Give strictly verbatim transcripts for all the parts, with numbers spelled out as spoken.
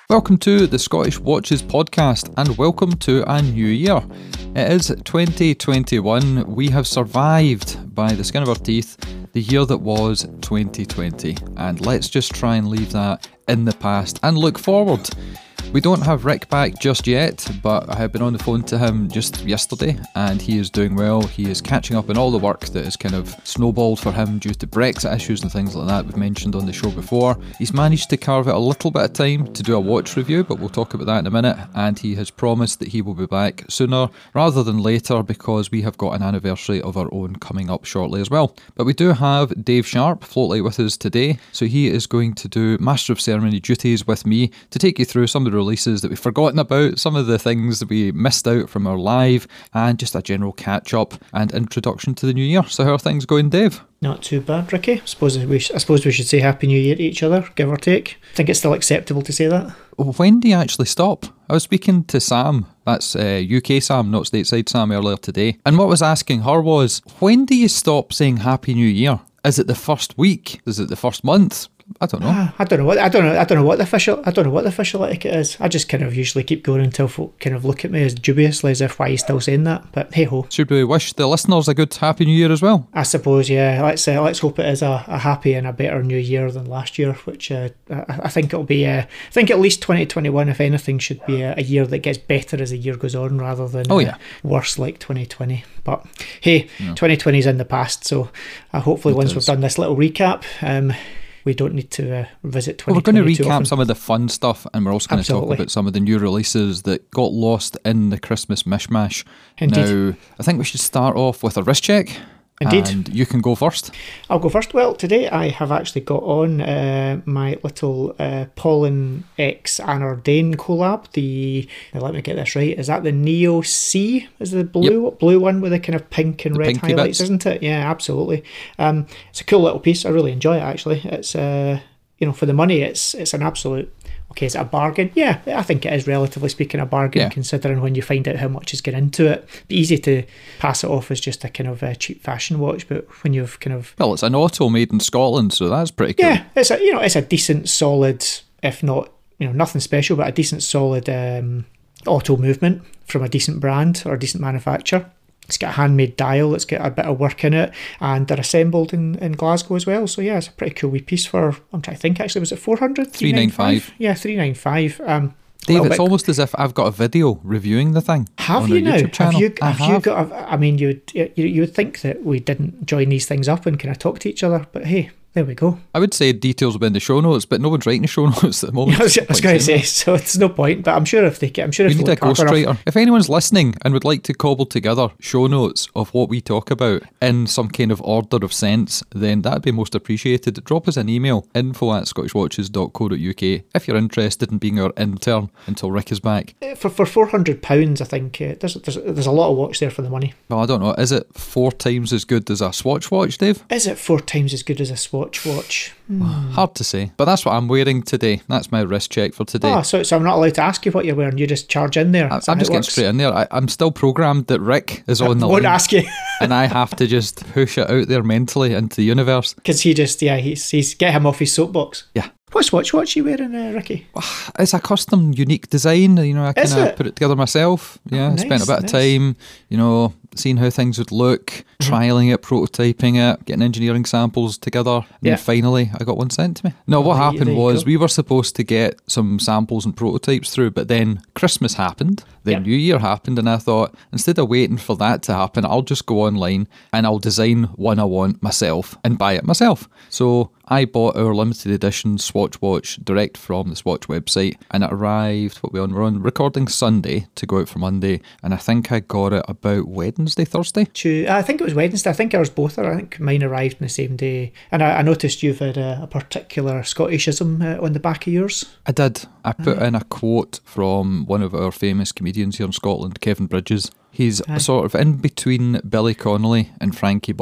Welcome to the Scottish Watches podcast and welcome to a new year. It is twenty twenty-one. We have survived by the skin of our teeth the year that was twenty twenty, and let's just try and leave that in the past and look forward. We don't have Rick back just yet, but I have been on the phone to him just yesterday and he is doing well. He is catching up on all the work that is kind of snowballed for him due to Brexit issues and things like that we've mentioned on the show before. He's managed to carve out a little bit of time to do a watch review, but we'll talk about that in a minute, and he has promised that he will be back sooner rather than later because we have got an anniversary of our own coming up shortly as well. But we do have Dave Sharp, Floatlight, with us today, so he is going to do Master of Ceremony duties with me to take you through some of the releases that we've forgotten about, some of the things that we missed out from our live, and just a general catch up and introduction to the new year. So how are things going, Dave? Not too bad, Ricky. I suppose we sh- I suppose we should say Happy New Year to each other, give or take. I think it's still acceptable to say that. When do you actually stop? I was speaking to Sam, that's uh, U K Sam, not stateside Sam, earlier today, and what I was asking her was, when do you stop saying Happy New Year? Is it the first week? Is it the first month? I don't know. Ah, I don't know what I don't know. I don't know what the official. I don't know what the official etiquette is. I just kind of usually keep going until folk kind of look at me as dubiously as if why are you still saying that. But hey ho. Should we wish the listeners a good Happy New Year as well? I suppose, yeah. Let's uh, let's hope it is a, a happy and a better New Year than last year. Which uh, I, I think it'll be. Uh, I think at least twenty twenty-one, if anything, should be a, a year that gets better as the year goes on, rather than oh, yeah. uh, worse like twenty twenty. But hey, yeah. twenty twenty is in the past, so uh, hopefully it once is. we've done this little recap. Um, we don't need to uh, visit twenty twenty. Well, we're going to recap often. some of the fun stuff, and we're also going Absolutely. to talk about some of the new releases that got lost in the Christmas mishmash. Indeed. Now, I think we should start off with a wrist check. Indeed. And you can go first. I'll go first. Well, today I have actually got on uh, my little uh, Pollen X Anardane collab. The now let me get this right. Is that the Neo C? Is the blue Yep. blue one with the kind of pink and The red pinky highlights, bits. isn't it? Yeah, absolutely. Um, it's a cool little piece. I really enjoy it. Actually, it's uh, you know, for the money, it's it's an absolute. Okay, is it a bargain? Yeah, I think it is, relatively speaking, a bargain, Yeah. considering when you find out how much is going into it. It'd be easy to pass it off as just a kind of uh, cheap fashion watch, but when you've kind of... Well, it's an auto made in Scotland, so that's pretty cool. Yeah, it's a, you know, it's a decent, solid, if not, you know, nothing special, but a decent, solid um, auto movement from a decent brand or a decent manufacturer. It's got a handmade dial, it's got a bit of work in it, and they're assembled in, in Glasgow as well. So yeah, it's a pretty cool wee piece for, I'm trying to think actually, was it four hundred? three ninety-five. Yeah, three ninety-five. Um, Dave, it's bit... almost as if I've got a video reviewing the thing. Have on you our now? YouTube channel. Have you, I have, have you got, a, I mean, you would, you, you would think that we didn't join these things up and kind of talk to each other, but hey, there we go. I would say details will be in the show notes, but no one's writing the show notes at the moment. I was, was going to say, so it's no point, but I'm sure if they get, I'm sure We if they need a look hard enough- ghostwriter. If anyone's listening and would like to cobble together show notes of what we talk about in some kind of order of sense, then that'd be most appreciated. Drop us an email, info at scottish watches dot co dot uk, if you're interested in being our intern until Rick is back. For for four hundred pounds, I think uh, there's, there's there's a lot of watch there for the money. Well, I don't know. Is it four times as good as a Swatch watch, Dave? Is it four times as good as a Swatch watch? Hmm. Hard to say. But that's what I'm wearing today. That's my wrist check for today. Oh, so, so I'm not allowed to ask you what you're wearing. You just charge in there. I, Is that I'm how just it getting works? straight in there. I, I'm still programmed that Rick is on I the won't line. ask you. And I have to just push it out there mentally into the universe. Because he just, yeah, he's, he's get him off his soapbox. Yeah. What's watch watch you wearing, uh, Ricky? It's a custom, unique design. You know, I Is kind of it? put it together myself. Yeah, Oh, I spent nice, a bit of nice. time, you know, seeing how things would look, Mm-hmm. trialling it, prototyping it, getting engineering samples together. And Yeah. then finally, I got one sent to me. No, what there you- happened there you was go. we were supposed to get some samples and prototypes through, but then Christmas happened, then Yeah. New Year happened, and I thought, instead of waiting for that to happen, I'll just go online and I'll design one I want myself and buy it myself. So I bought our limited edition Swatch watch direct from the Swatch website, and it arrived, what we on, we're on recording Sunday to go out for Monday, and I think I got it about Wednesday, Thursday. To, I think it was Wednesday. I think ours both are. I think mine arrived on the same day. And I, I noticed you've had a, a particular Scottishism uh, on the back of yours. I did. I put in a quote from one of our famous comedians here in Scotland, Kevin Bridges. He's Aye. sort of in between Billy Connolly and Frankie Boyle.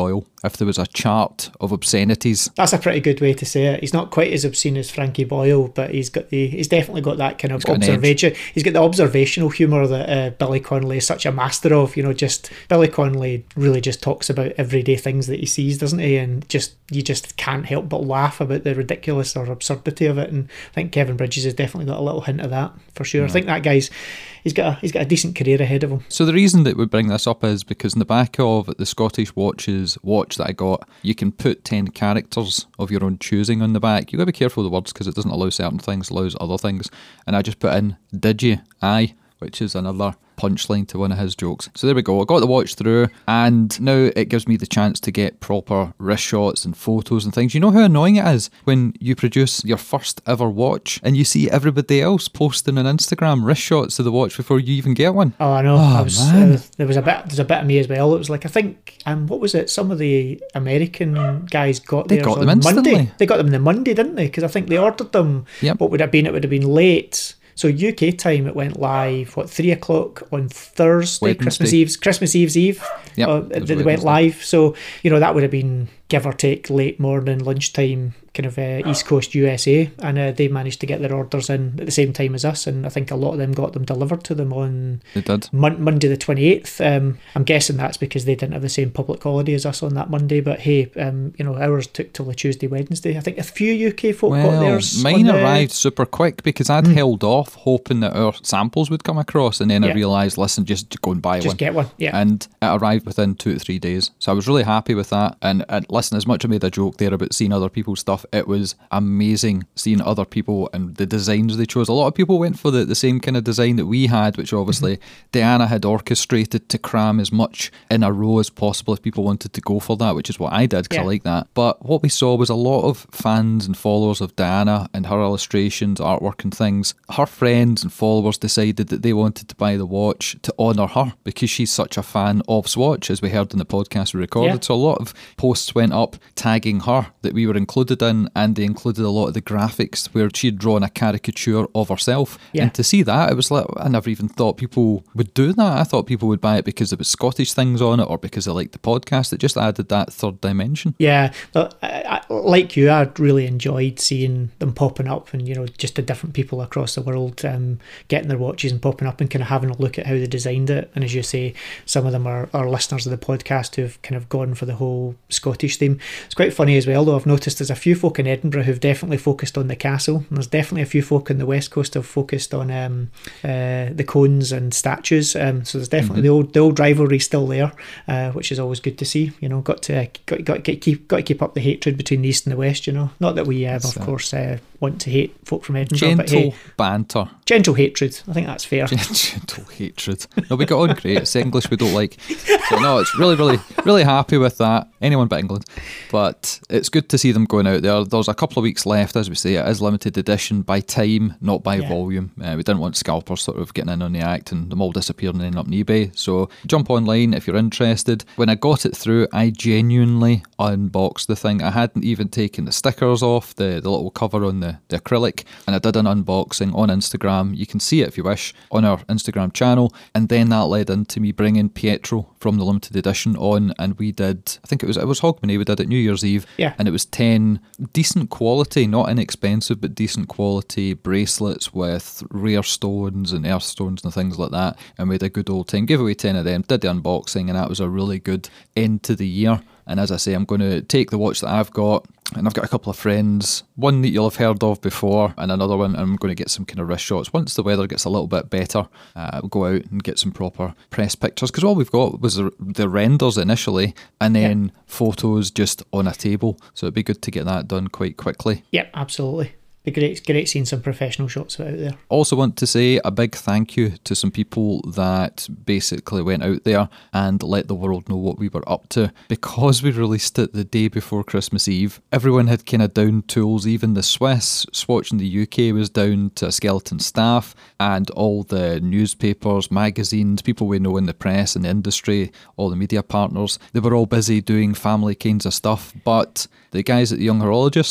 if there was a chart of obscenities. That's a pretty good way to say it. He's not quite as obscene as Frankie Boyle, but he's got the he's definitely got that kind of He's got an observation. He's got the observational humour that uh, Billy Connolly is such a master of. You know, just Billy Connolly really just talks about everyday things that he sees, doesn't he? And just you just can't help but laugh about the ridiculous or absurdity of it. And I think Kevin Bridges has definitely got a little hint of that for sure. Mm. I think that guy's he's got a, he's got a decent career ahead of him. So the reason that we bring this up is because in the back of the Scottish Watches watch that I got, you can put ten characters of your own choosing on the back. You've got to be careful with the words because it doesn't allow certain things, allows other things. And I just put in, did you? Aye, which is another punchline to one of his jokes. So there we go. I got the watch through, and now it gives me the chance to get proper wrist shots and photos and things. You know how annoying it is when you produce your first ever watch and you see everybody else posting on Instagram wrist shots of the watch before you even get one? Oh, I know. Oh, I was, man. Uh, there was a bit. There's a bit of me as well. It was like I think, um, what was it? Some of the American guys got They theirs got on them instantly. Monday. They got them the Monday, didn't they? Because I think they ordered them. Yep. What would it have been? It would have been late. So U K time, it went live, what, three o'clock on Thursday, Wednesday. Christmas Eve's, Christmas Eve's Eve. Yep, uh, it was they went Wednesday. live. So, you know, that would have been, give or take, late morning, lunchtime, kind of uh, East Coast U S A. And uh, they managed to get their orders in at the same time as us. And I think a lot of them got them delivered to them on They did. Mon- Monday the twenty-eighth. Um, I'm guessing that's because they didn't have the same public holiday as us on that Monday. But hey, um, you know, ours took till the Tuesday, Wednesday. I think a few U K folk got Well, theirs. mine on the- arrived super quick because I'd held off hoping that our samples would come across, and then I Yeah. realised, listen, just go and buy Just one. get one, yeah. And it arrived within two to three days. So I was really happy with that. And, and listen, as much as I made a joke there about seeing other people's stuff, it was amazing seeing other people and the designs they chose. A lot of people went for the, the same kind of design that we had, which obviously Diana had orchestrated to cram as much in a row as possible if people wanted to go for that, which is what I did because Yeah. I like that. But what we saw was a lot of fans and followers of Diana and her illustrations, artwork and things. Her friends and followers decided that they wanted to buy the watch to honour her because she's such a fan of Swatch, as we heard in the podcast we recorded. Yeah. So a lot of posts went up tagging her that we were included in, and they included a lot of the graphics where she'd drawn a caricature of herself. Yeah. And to see that, it was like, I never even thought people would do that. I thought people would buy it because there was Scottish things on it or because they liked the podcast. It just added that third dimension. Yeah, but I, I, like you, I really enjoyed seeing them popping up, and you know, just the different people across the world um, getting their watches and popping up and kind of having a look at how they designed it. And as you say, some of them are, are listeners of the podcast who've kind of gone for the whole Scottish theme. It's quite funny as well, though. I've noticed there's a few folk in Edinburgh who've definitely focused on the castle, and there's definitely a few folk in the West Coast who've focused on um, uh, the cones and statues. Um, so there's definitely Mm-hmm. the old the old rivalry still there, uh, which is always good to see. You know, got to got, got to keep got to keep up the hatred between the East and the West. You know, not that we, uh, That's of it. course, uh, want to hate folk from Edinburgh, but Gentle hey, banter. gentle hatred. I think that's fair. Gentle hatred. No, we got on great. It's English we don't like. So no, it's really, really, really happy with that. Anyone but England. But it's good to see them going out there. There's a couple of weeks left, as we say. It is limited edition by time, not by Yeah. volume. Uh, we didn't want scalpers sort of getting in on the act and them all disappearing and ending up on eBay. So jump online if you're interested. When I got it through, I genuinely unboxed the thing. I hadn't even taken the stickers off, the, the little cover on the, the acrylic, and I did an unboxing on Instagram. You can see it if you wish on our Instagram channel. And then that led into me bringing Pietro from the limited edition on, and we did, I think it was it was Hogmanay, we did it New Year's Eve. Yeah. And it was ten decent quality, not inexpensive, but decent quality bracelets with rare stones and earth stones and things like that. And we had a good old time. Gave away ten of them, did the unboxing, and that was a really good end to the year. And as I say, I'm going to take the watch that I've got, and I've got a couple of friends, one that you'll have heard of before, and another one, and I'm going to get some kind of wrist shots. Once the weather gets a little bit better, uh, we'll go out and get some proper press pictures, because all we've got was the, the renders initially, and then yeah. photos just on a table. So it'd be good to get that done quite quickly. Yep, absolutely. Be great, great seeing some professional shots out there. Also want to say a big thank you to some people that basically went out there and let the world know what we were up to. Because we released it the day before Christmas Eve, everyone had kind of down tools. Even the Swiss, Swatch in the U K was down to a skeleton staff, and all the newspapers, magazines, people we know in the press and the industry, all the media partners, they were all busy doing family kinds of stuff. But the guys at the Young Horologist,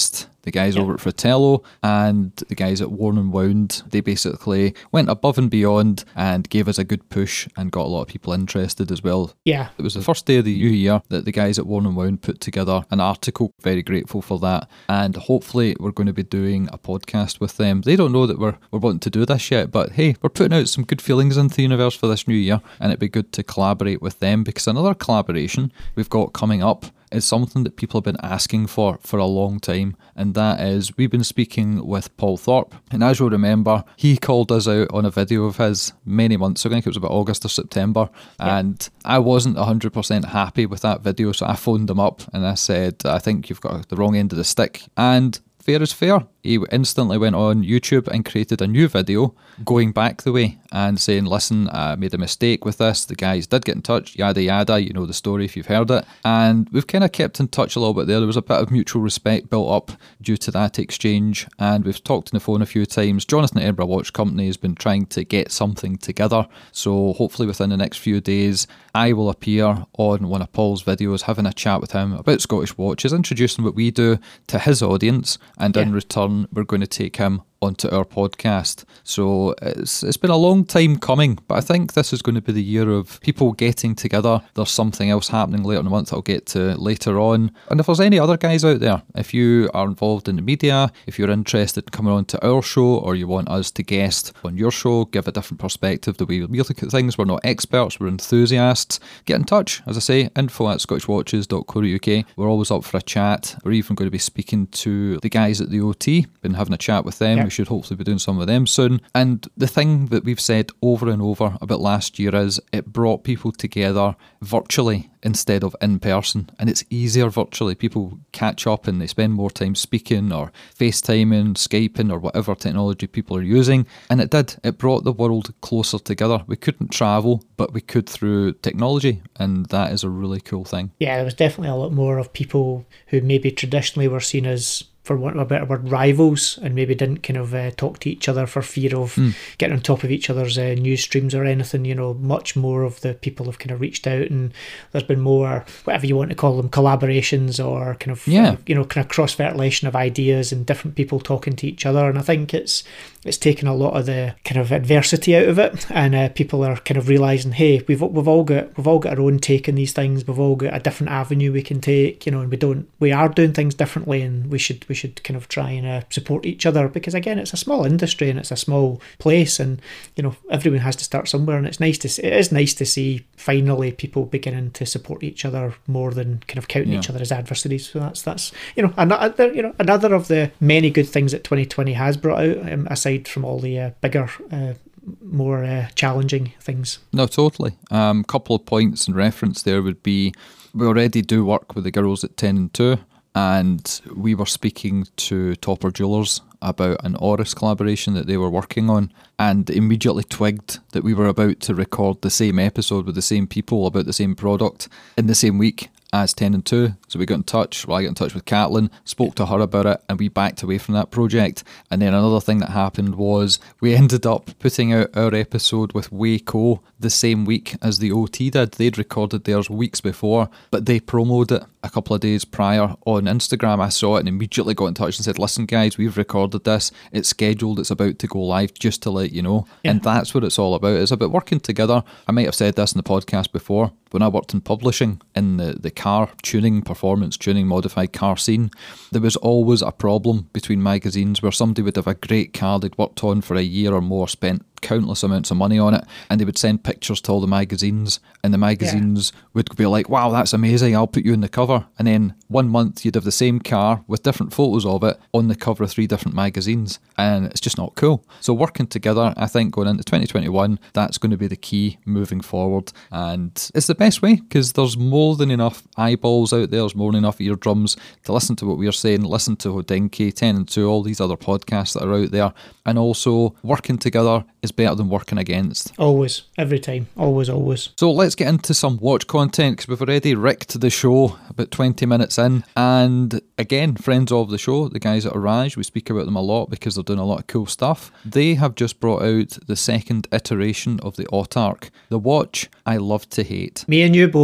the guys yep. over at Fratello and the guys at Worn and Wound. They basically went above and beyond and gave us a good push and got a lot of people interested as well. Yeah. It was the first day of the new year that the guys at Worn and Wound put together an article. Very grateful for that. And hopefully we're going to be doing a podcast with them. They don't know that we're, we're wanting to do this yet, but hey, we're putting out some good feelings into the universe for this new year, and it'd be good to collaborate with them, because another collaboration we've got coming up is something that people have been asking for for a long time, and that is we've been speaking with Paul Thorpe, and as you'll remember, he called us out on a video of his many months ago. I think it was about August or September, yeah. and I wasn't one hundred percent happy with that video, so I phoned him up and I said, I think you've got the wrong end of the stick, and fair is fair. He instantly went on YouTube and created a new video going back the way and saying, listen, I made a mistake with this. The guys did get in touch, yada yada, you know the story if you've heard it. And we've kind of kept in touch a little bit there. There was a bit of mutual respect built up due to that exchange, and we've talked on the phone a few times. Jonathan at Edinburgh Watch Company has been trying to get something together, so hopefully within the next few days I will appear on one of Paul's videos having a chat with him about Scottish watches, introducing what we do to his audience, and yeah. in return we're going to take him onto our podcast. So it's it's been a long time coming, but I think this is going to be the year of people getting together. There's something else happening later in the month I'll get to later on. And if there's any other guys out there, if you are involved in the media, if you're interested in coming on to our show, or you want us to guest on your show, give a different perspective the way we look at things. We're not experts, we're enthusiasts. Get in touch, as I say, info at scottish watches dot co dot uk. We're always up for a chat. We're even going to be speaking to the guys at the O T, been having a chat with them. Yep. We should hopefully be doing some with them soon. And the thing that we've said over and over about last year is it brought people together virtually instead of in person, and it's easier virtually. People catch up and they spend more time speaking or FaceTiming, Skyping, or whatever technology people are using, and it did. It brought the world closer together. We couldn't travel, but we could through technology, and that is a really cool thing. Yeah, there was definitely a lot more of people who maybe traditionally were seen as, for want of a better word, rivals, and maybe didn't kind of uh, talk to each other for fear of mm. getting on top of each other's uh, news streams or anything. You know, much more of the people have kind of reached out, and there's been more, whatever you want to call them, collaborations or kind of, yeah. uh, you know, kind of cross-fertilization of ideas and different people talking to each other. And I think it's it's taken a lot of the kind of adversity out of it, and uh, people are kind of realising, hey, we've we've all got we've all got our own take on these things. We've all got a different avenue we can take, you know, and we don't we are doing things differently, and we should we should kind of try and uh, support each other, because again, it's a small industry and it's a small place, and you know, everyone has to start somewhere, and it's nice to see, it is nice to see finally people beginning to support each other more than kind of counting yeah. each other as adversaries. So that's that's you know another you know another of the many good things that twenty twenty has brought out, um, aside from all the uh, bigger uh, more uh, challenging things. No, totally. A um, couple of points in reference there would be, we already do work with the girls at ten and two, and we were speaking to Topper Jewellers about an Oris collaboration that they were working on, and immediately twigged that we were about to record the same episode with the same people about the same product in the same week as ten and two. So we got in touch, well I got in touch with Caitlin, spoke to her about it, and we backed away from that project. And then another thing that happened was we ended up putting out our episode with Wayco the same week as the O T did. They'd recorded theirs weeks before, but they promoted it a couple of days prior on Instagram. I saw it and immediately got in touch and said, listen guys, we've recorded this, it's scheduled, it's about to go live, just to let you know. Yeah. And that's what it's all about. It's about working together. I might have said this in the podcast before. When I worked in publishing in the, the car tuning, performance tuning, modified car scene, there was always a problem between magazines where somebody would have a great car they'd worked on for a year or more, spent countless amounts of money on it, and they would send pictures to all the magazines, and the magazines yeah. would be like, wow, that's amazing, I'll put you in the cover. And then one month you'd have the same car with different photos of it on the cover of three different magazines, and it's just not cool. So working together, I think going into twenty twenty-one, that's going to be the key moving forward, and it's the best way, because there's more than enough eyeballs out there, there's more than enough eardrums to listen to what we're saying, listen to Hodinkee, ten and two, all these other podcasts that are out there. And also working together is better than working against. Always, every time, always, always. So let's get into some watch content, because we've already wrecked the show about twenty minutes in. And again, friends of the show, the guys at Orage, we speak about them a lot because they're doing a lot of cool stuff. They have just brought out the second iteration of the Autarch, the watch I love to hate. Me and you both.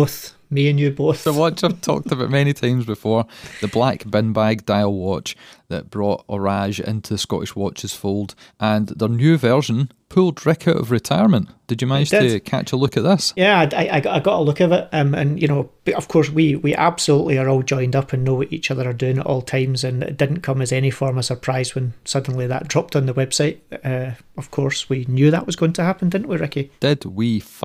me and you both. The watch I've talked about many times before, the black bin bag dial watch that brought Orage into the Scottish Watches fold, and their new version pulled Rick out of retirement. Did you manage to catch a look at this? Yeah, I, I, I got a look at it, um, and you know, of course, we we absolutely are all joined up and know what each other are doing at all times, and it didn't come as any form of surprise when suddenly that dropped on the website. Uh, of course, we knew that was going to happen, didn't we, Ricky? Did we fuck?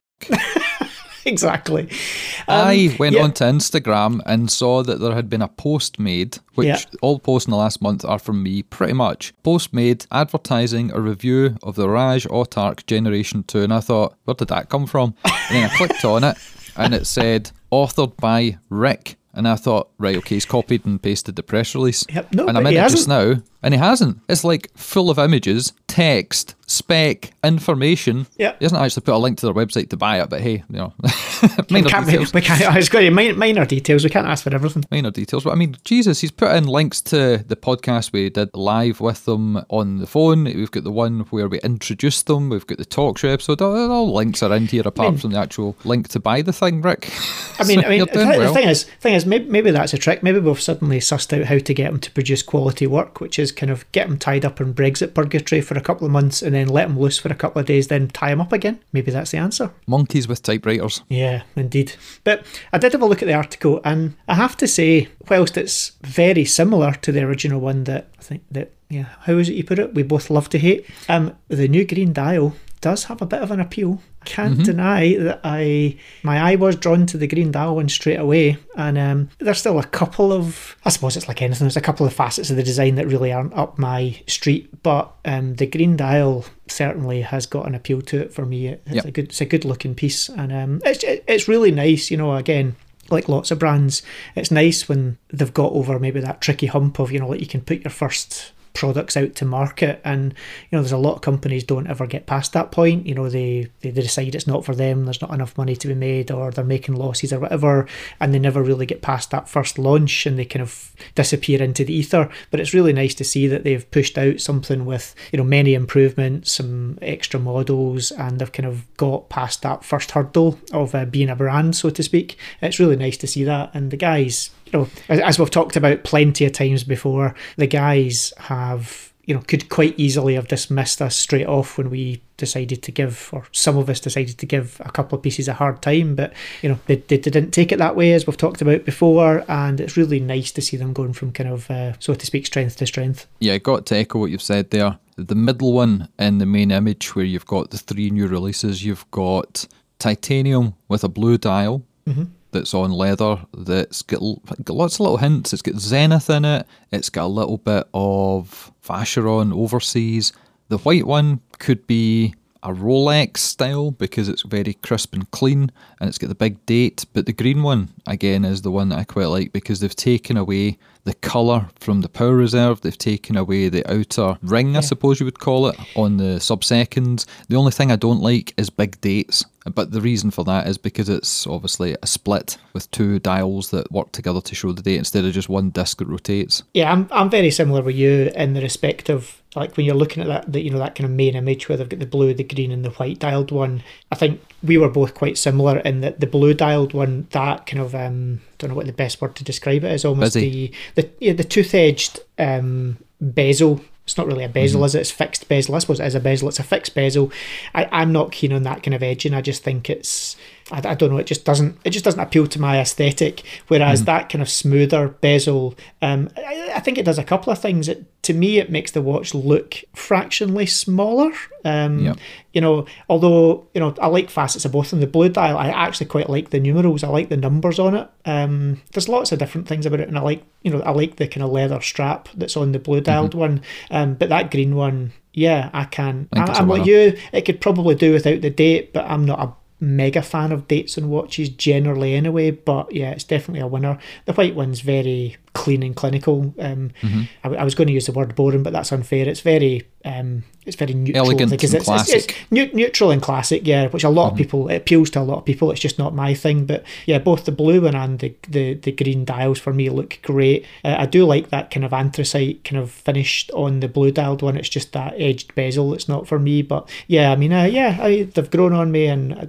Exactly. Um, I went yeah. onto Instagram and saw that there had been a post made, which yeah. all posts in the last month are from me, pretty much. Post made advertising a review of the Orage Autark Generation two, and I thought, where did that come from? And then I clicked on it, and it said, authored by Rick. And I thought, right, okay, he's copied and pasted the press release. Yep, no, and I'm in it hasn't. just now, and he hasn't. It's like full of images, text, spec, information. Yep. He hasn't actually put a link to their website to buy it, but hey, you know, we minor can't, details. We can't, I was going to minor, minor details. We can't ask for everything. Minor details. But I mean, Jesus, he's put in links to the podcast we did live with them on the phone. We've got the one where we introduced them. We've got the talk show episode. All, all links are in here apart I mean, from the actual link to buy the thing, Rick. I mean, so I mean, the, th- well. the thing is, thing is, maybe, maybe that's a trick. Maybe we've suddenly sussed out how to get them to produce quality work, which is kind of get them tied up in Brexit purgatory for a couple of months and then let them loose for a couple of days, then tie them up again. Maybe that's the answer. Monkeys with typewriters. Yeah, indeed. But I did have a look at the article, and I have to say, whilst it's very similar to the original one that I think that, yeah, how is it you put it? We both love to hate. Um, the new green dial does have a bit of an appeal. Can't mm-hmm. deny that I my eye was drawn to the green dial one straight away, and um, there's still a couple of, I suppose it's like anything, there's a couple of facets of the design that really aren't up my street, but um, the green dial certainly has got an appeal to it for me. It's yep. a good, it's a good looking piece, and um, it's it's really nice. You know, again, like lots of brands, it's nice when they've got over maybe that tricky hump of, you know, like you can put your first products out to market, and you know there's a lot of companies don't ever get past that point. You know, they, they they decide it's not for them, there's not enough money to be made, or they're making losses or whatever, and they never really get past that first launch and they kind of disappear into the ether. But it's really nice to see that they've pushed out something with, you know, many improvements, some extra models, and they've kind of got past that first hurdle of uh, being a brand, so to speak. It's really nice to see that, and the guys, you know, as we've talked about plenty of times before, the guys have, you know, could quite easily have dismissed us straight off when we decided to give, or some of us decided to give a couple of pieces a hard time, but you know, they, they didn't take it that way, as we've talked about before, and it's really nice to see them going from kind of, uh, so to speak, strength to strength. Yeah, got to echo what you've said there. The middle one in the main image, where you've got the three new releases, you've got titanium with a blue dial, mm-hmm. that's on leather, that's got, got lots of little hints. It's got Zenith in it, it's got a little bit of Vacheron Overseas. The white one could be a Rolex style because it's very crisp and clean, and it's got the big date. But the green one, again, is the one that I quite like because they've taken away the colour from the Power Reserve. They've taken away the outer ring, yeah. I suppose you would call it, on the sub-seconds. The only thing I don't like is big dates. But the reason for that is because it's obviously a split with two dials that work together to show the date instead of just one disc that rotates. Yeah, I'm I'm very similar with you in the respect of, like, when you're looking at that, the, you know, that kind of main image where they've got the blue, the green and the white dialed one. I think we were both quite similar in that the blue dialed one, that kind of, um, don't know what the best word to describe it is, almost Busy. the, the, yeah, the tooth-edged um, bezel. It's not really a bezel, mm-hmm. is it? It's fixed bezel. I suppose it is a bezel. It's a fixed bezel. I, I'm not keen on that kind of edging. I just think it's, I, I don't know, it just doesn't it just doesn't appeal to my aesthetic. Whereas mm-hmm. that kind of smoother bezel, um, I, I think it does a couple of things. It, to me, it makes the watch look fractionally smaller. Um, yep. You know, although, you know, I like facets of both. In the blue dial, I actually quite like the numerals. I like the numbers on it. Um, there's lots of different things about it, and I like, you know, I like the kind of leather strap that's on the blue dialed mm-hmm. one. Um, but that green one, yeah, I can. I I, I'm like you. It could probably do without the date, but I'm not a mega fan of dates on watches generally anyway. But yeah, it's definitely a winner. The white one's very clean and clinical. Um, mm-hmm. I, I was going to use the word boring, but that's unfair. It's very, um, it's very neutral. Elegant because and it's, classic. It's, it's ne- neutral and classic, yeah, which a lot mm-hmm. of people, it appeals to a lot of people. It's just not my thing. But yeah, both the blue one and the, the, the green dials for me look great. Uh, I do like that kind of anthracite kind of finished on the blue dialed one. It's just that edged bezel that's not for me. But yeah, I mean, uh, yeah, I, they've grown on me, and I, I,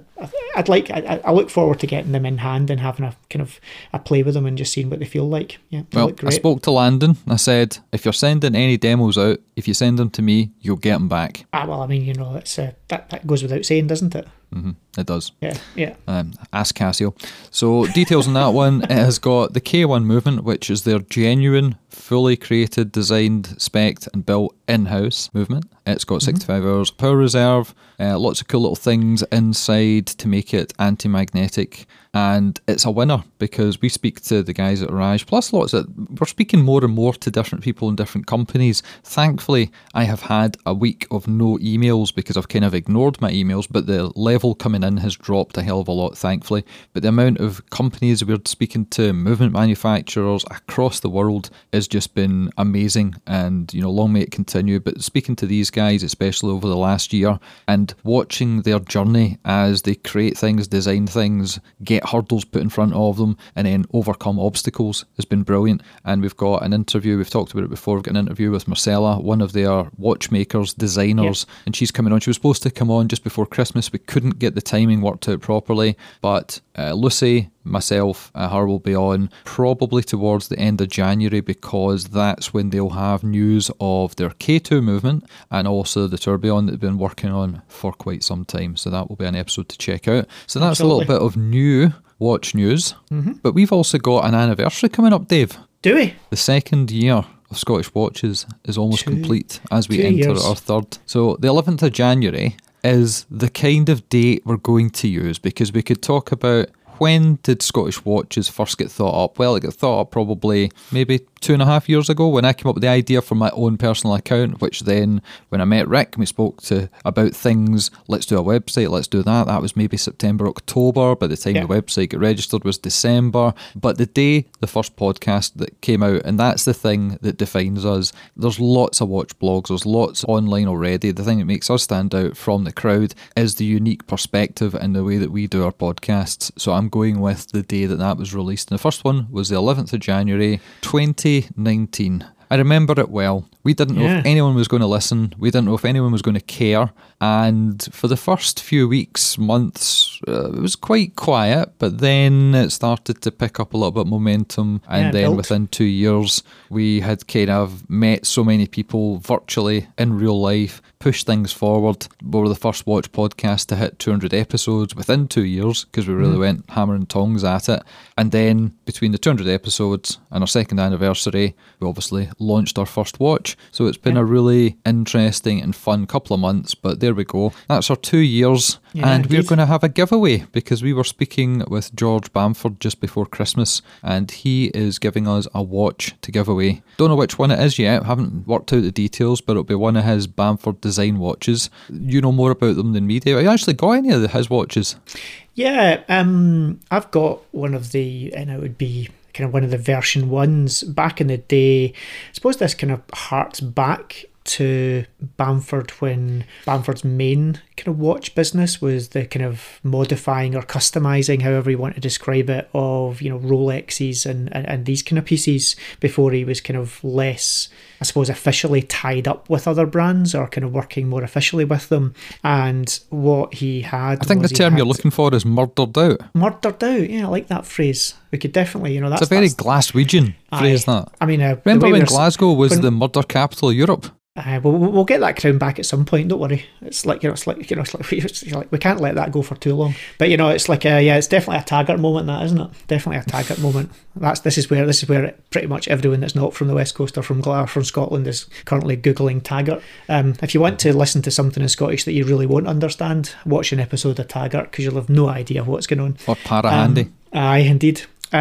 I'd like, I, I look forward to getting them in hand and having a kind of a play with them and just seeing what they feel like. Yeah, they well, look great. I spoke to Landon. I said, if you're sending any demos out, if you send them to me, you'll get them back. Ah, well, I mean, you know, it's uh, that that goes without saying, doesn't it? Mm-hmm. It does. Yeah, yeah. Um, ask Casio. So details on that one. It has got the K one movement, which is their genuine, fully created, designed, spec'd and built in-house movement. It's got sixty-five mm-hmm. hours power reserve, uh, lots of cool little things inside to make it anti-magnetic. And it's a winner because we speak to the guys at Raj, plus lots of, we're speaking more and more to different people in different companies. Thankfully, I have had a week of no emails because I've kind of ignored my emails, but the level coming in has dropped a hell of a lot, thankfully. But the amount of companies we're speaking to, movement manufacturers across the world, has just been amazing. And, you know, long may it continue. But speaking to these guys, especially over the last year, and watching their journey as they create things, design things, get hurdles put in front of them and then overcome obstacles has been brilliant. And we've got an interview, we've talked about it before, we've got an interview with Marcella, one of their watchmakers, designers, yeah. and she's coming on. She was supposed to come on just before Christmas. We couldn't get the timing worked out properly, but uh, Lucy, myself, uh, her will be on probably towards the end of January, because that's when they'll have news of their K two movement and also the Tourbillon that they've been working on for quite some time. So that will be an episode to check out. So that's Absolutely. a little bit of new watch news. Mm-hmm. But we've also got an anniversary coming up, Dave. Do we? The second year of Scottish Watches is almost two, complete as we enter years. our third. So the eleventh of January is the kind of date we're going to use, because we could talk about when did Scottish Watches first get thought up? Well, it got thought up probably maybe two and a half years ago when I came up with the idea for my own personal account, which then when I met Rick, we spoke to about things, let's do a website, let's do that. That was maybe September, October. By the time yeah. the website got registered was December. But the day the first podcast that came out, and that's the thing that defines us. There's lots of watch blogs, there's lots online already. The thing that makes us stand out from the crowd is the unique perspective and the way that we do our podcasts. So I'm going with the day that that was released. And the first one was the eleventh of January, twenty nineteen. I remember it well. We didn't yeah. know if anyone was going to listen. We didn't know if anyone was going to care. And for the first few weeks, months, uh, it was quite quiet. But then it started to pick up a little bit of momentum. And yeah, then built. within two years, we had kind of met so many people virtually in real life, pushed things forward. We were the first watch podcast to hit two hundred episodes within two years because we really mm. went hammer and tongs at it. And then between the two hundred episodes and our second anniversary, we obviously launched our first watch. So it's been yeah. a really interesting and fun couple of months, but there we go. That's our two years. Yeah, and indeed. We're going to have a giveaway because we were speaking with George Bamford just before Christmas and he is giving us a watch to give away. Don't know which one it is yet, haven't worked out the details, but it'll be one of his Bamford design watches. You know more about them than me, Dave. Have you actually got any of his watches? Yeah, um, I've got one of the, and it would be kind of one of the version ones back in the day. I suppose this kind of harks back to Bamford when Bamford's main kind of watch business was the kind of modifying or customizing, however you want to describe it, of, you know, Rolexes and, and, and these kind of pieces before he was kind of less, I suppose, officially tied up with other brands or kind of working more officially with them. And what he had, I think the term you're looking for is murdered out. Murdered out, yeah, I like that phrase. We could definitely, you know, that's it's a very that's, Glaswegian phrase. Aye. That I mean, uh, remember when Glasgow was when, the murder capital of Europe? Uh, we'll, we'll get that crown back at some point. Don't worry. It's like you know, it's like you know, it's like, it's like we can't let that go for too long. But you know, it's like a, yeah, it's definitely a Taggart moment, that isn't it? Definitely a Taggart moment. That's this is where this is where it, pretty much everyone that's not from the West Coast or from Glasgow, from Scotland is currently googling Taggart. Um, if you want to listen to something in Scottish that you really won't understand, watch an episode of Taggart because you'll have no idea what's going on. Or Parahandy. Um, aye, indeed.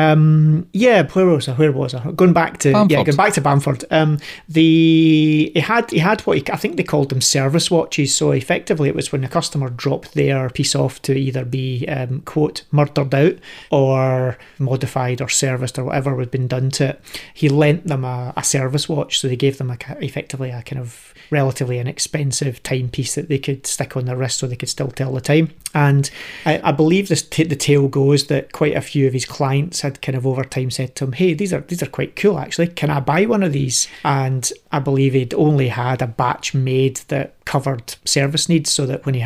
Um, yeah, where was I? Where was I? Going back to Bamford. yeah, going back to Bamford. Um, the he had he had what he, I think they called them service watches. So effectively, it was when the customer dropped their piece off to either be um, quote murdered out or modified or serviced or whatever had been done to it. He lent them a, a service watch, so they gave them a, effectively a kind of relatively inexpensive timepiece that they could stick on their wrist so they could still tell the time. And I, I believe this t- the tale goes that quite a few of his clients had kind of over time said to him, hey, these are these are quite cool actually, can I buy one of these? And I believe he'd only had a batch made that covered service needs, so that when he had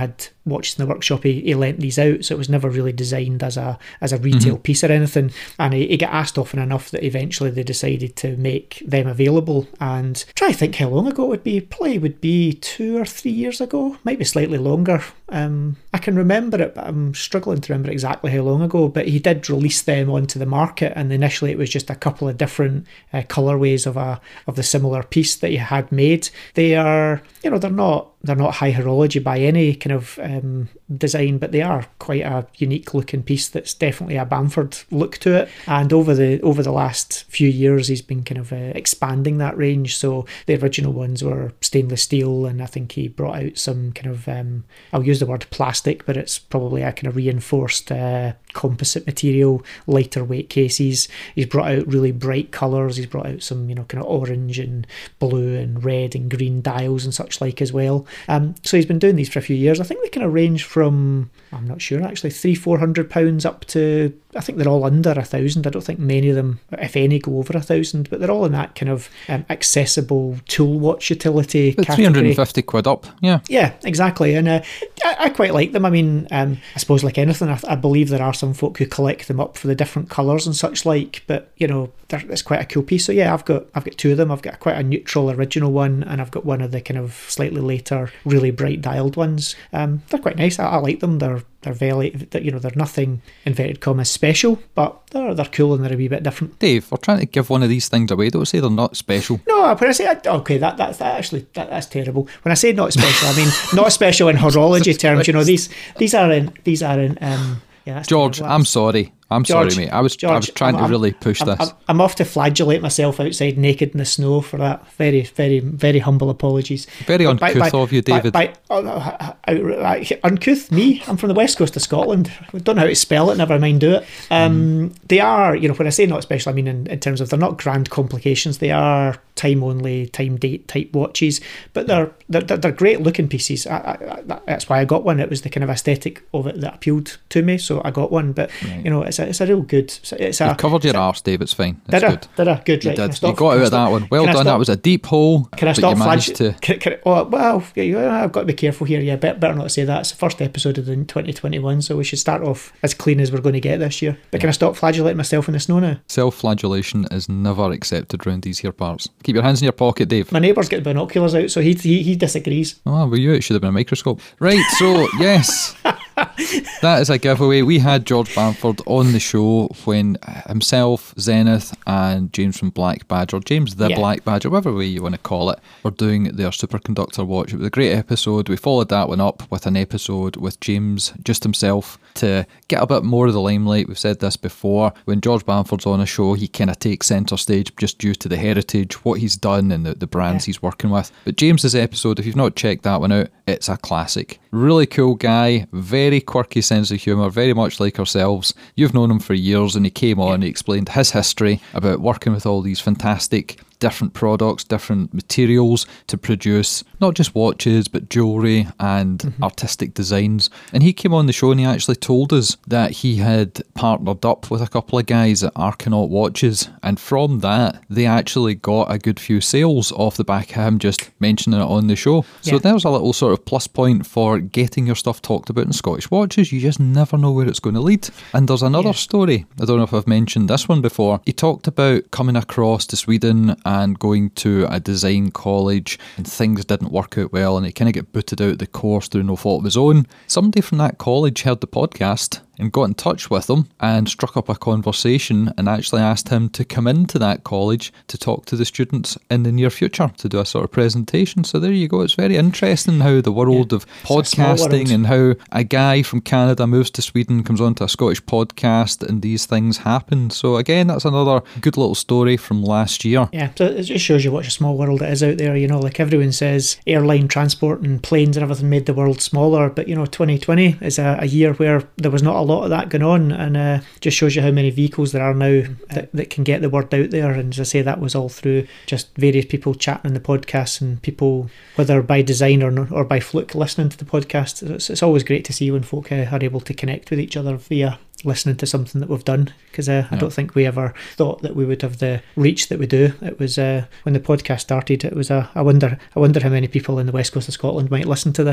Watches in the Workshop, he, he lent these out, so it was never really designed as a as a retail mm-hmm. piece or anything. And he, he got asked often enough that eventually they decided to make them available. And try to think how long ago it would be. Probably would be two or three years ago, might be slightly longer. Um, I can remember it, but I'm struggling to remember exactly how long ago. But he did release them onto the market, and initially it was just a couple of different uh, colourways of a of the similar piece that he had made. They are, you know, they're not they're not high horology by any kind of um, design, but they are quite a unique looking piece that's definitely a Bamford look to it. And over the over the last few years, he's been kind of uh, expanding that range. So the original ones were stainless steel, and I think he brought out some kind of um, I'll use the word plastic, but it's probably a kind of reinforced uh, composite material, lighter weight cases. He's brought out really bright colours. He's brought out some, you know, kind of orange and blue and red and green dials and such like as well. Um, so he's been doing these for a few years. I think they kind of range from, I'm not sure actually, three, four hundred pounds up to, I think they're all under a thousand. I don't think many of them, if any, go over a thousand, but they're all in that kind of um, accessible tool watch utility About category. three hundred fifty quid up, yeah. Yeah, exactly. And uh, I, I quite like them. I mean, um, I suppose like anything, I, I believe there are some folk who collect them up for the different colours and such like, but you know, it's quite a cool piece. So yeah, I've got I've got two of them. I've got quite a neutral original one, and I've got one of the kind of slightly later, really bright dialed ones. Um, they're quite nice. I, I like them. They're they're very, you know, they're nothing inverted commas special, but they're they're cool and they're a wee bit different. Dave, we're trying to give one of these things away. Don't say they're not special. No, when I say okay, that that's that actually that, that's terrible. When I say not special, I mean not special in horology terms. You know, these these are in these are in. Um, yeah, that's George, terrible. I'm sorry. I'm George, sorry, mate. I was George, I was trying I'm, to I'm, really push I'm, this. I'm, I'm off to flagellate myself outside naked in the snow for that. Very, very, very humble apologies. Very But uncouth by, of you, David. By, by, oh, no, I, I, I, uncouth? Me? I'm from the west coast of Scotland. I don't know how to spell it, never mind do it. Um, mm. They are, you know, when I say not special, I mean in, in terms of they're not grand complications. They are time only, time date type watches, but they're they're, they're great looking pieces. I, I, I, that's why I got one. It was the kind of aesthetic of it that appealed to me, so I got one. But right. you know, it's a it's a real good. It's a, You've covered your arse, Dave. It's fine. It's did I? good. Did I? Good. You right. did. Stop, you got out of that one. Well done. That was a deep hole. Can I but stop? You managed Flag- to. Can, can, oh, well, yeah, I've got to be careful here. Yeah, better, better not to say that. It's the first episode of the twenty twenty-one, so we should start off as clean as we're going to get this year. But yeah. Can I stop flagellating myself in the snow now? Self-flagellation is never accepted round these here parts. Keep your hands in your pocket, Dave. My neighbour's got binoculars out, so he he, he disagrees. Oh, well, you it should have been a microscope. Right. So yes. That is a giveaway. We had George Bamford on the show when himself, Zenith, and James from Black Badger, James the yeah. Black Badger, whatever way you want to call it, were doing their superconductor watch. It was a great episode. We followed that one up with an episode with James just himself to get a bit more of the limelight. We've said this before. When George Bamford's on a show, he kind of takes centre stage just due to the heritage, what he's done and the, the brands yeah. he's working with. But James's episode, if you've not checked that one out, it's a classic. Really cool guy, very quirky sense of humour, very much like ourselves. You've known him for years, and he came on, he explained his history about working with all these fantastic different products, different materials to produce not just watches but jewellery and mm-hmm. artistic designs. And he came on the show and he actually told us that he had partnered up with a couple of guys at Arcanaut Watches, and from that they actually got a good few sales off the back of him just mentioning it on the show. So yeah. there's a little sort of plus point for getting your stuff talked about in Scottish watches. You just never know where it's going to lead. And there's another yeah. story, I don't know if I've mentioned this one before. He talked about coming across to Sweden and going to a design college, and things didn't work out well, and he kind of got booted out of the course through no fault of his own. Somebody from that college heard the podcast and got in touch with him and struck up a conversation and actually asked him to come into that college to talk to the students in the near future to do a sort of presentation. So there you go. It's very interesting how the world yeah, of podcasting world. And how a guy from Canada moves to Sweden, comes onto a Scottish podcast, and these things happen. So again, that's another good little story from last year. Yeah, so it just shows you what a small world it is out there. You know, like everyone says, airline transport and planes and everything made the world smaller, but you know, twenty twenty is a, a year where there was not a lot of that going on, and uh, just shows you how many vehicles there are now that, that can get the word out there. And as I say, that was all through just various people chatting on the podcast, and people, whether by design or or by fluke, listening to the podcast. It's, it's always great to see when folk uh, are able to connect with each other via listening to something that we've done, because uh, I yeah. don't think we ever thought that we would have the reach that we do. It was uh, when the podcast started, it was a I wonder I wonder how many people in the west coast of Scotland might listen to this.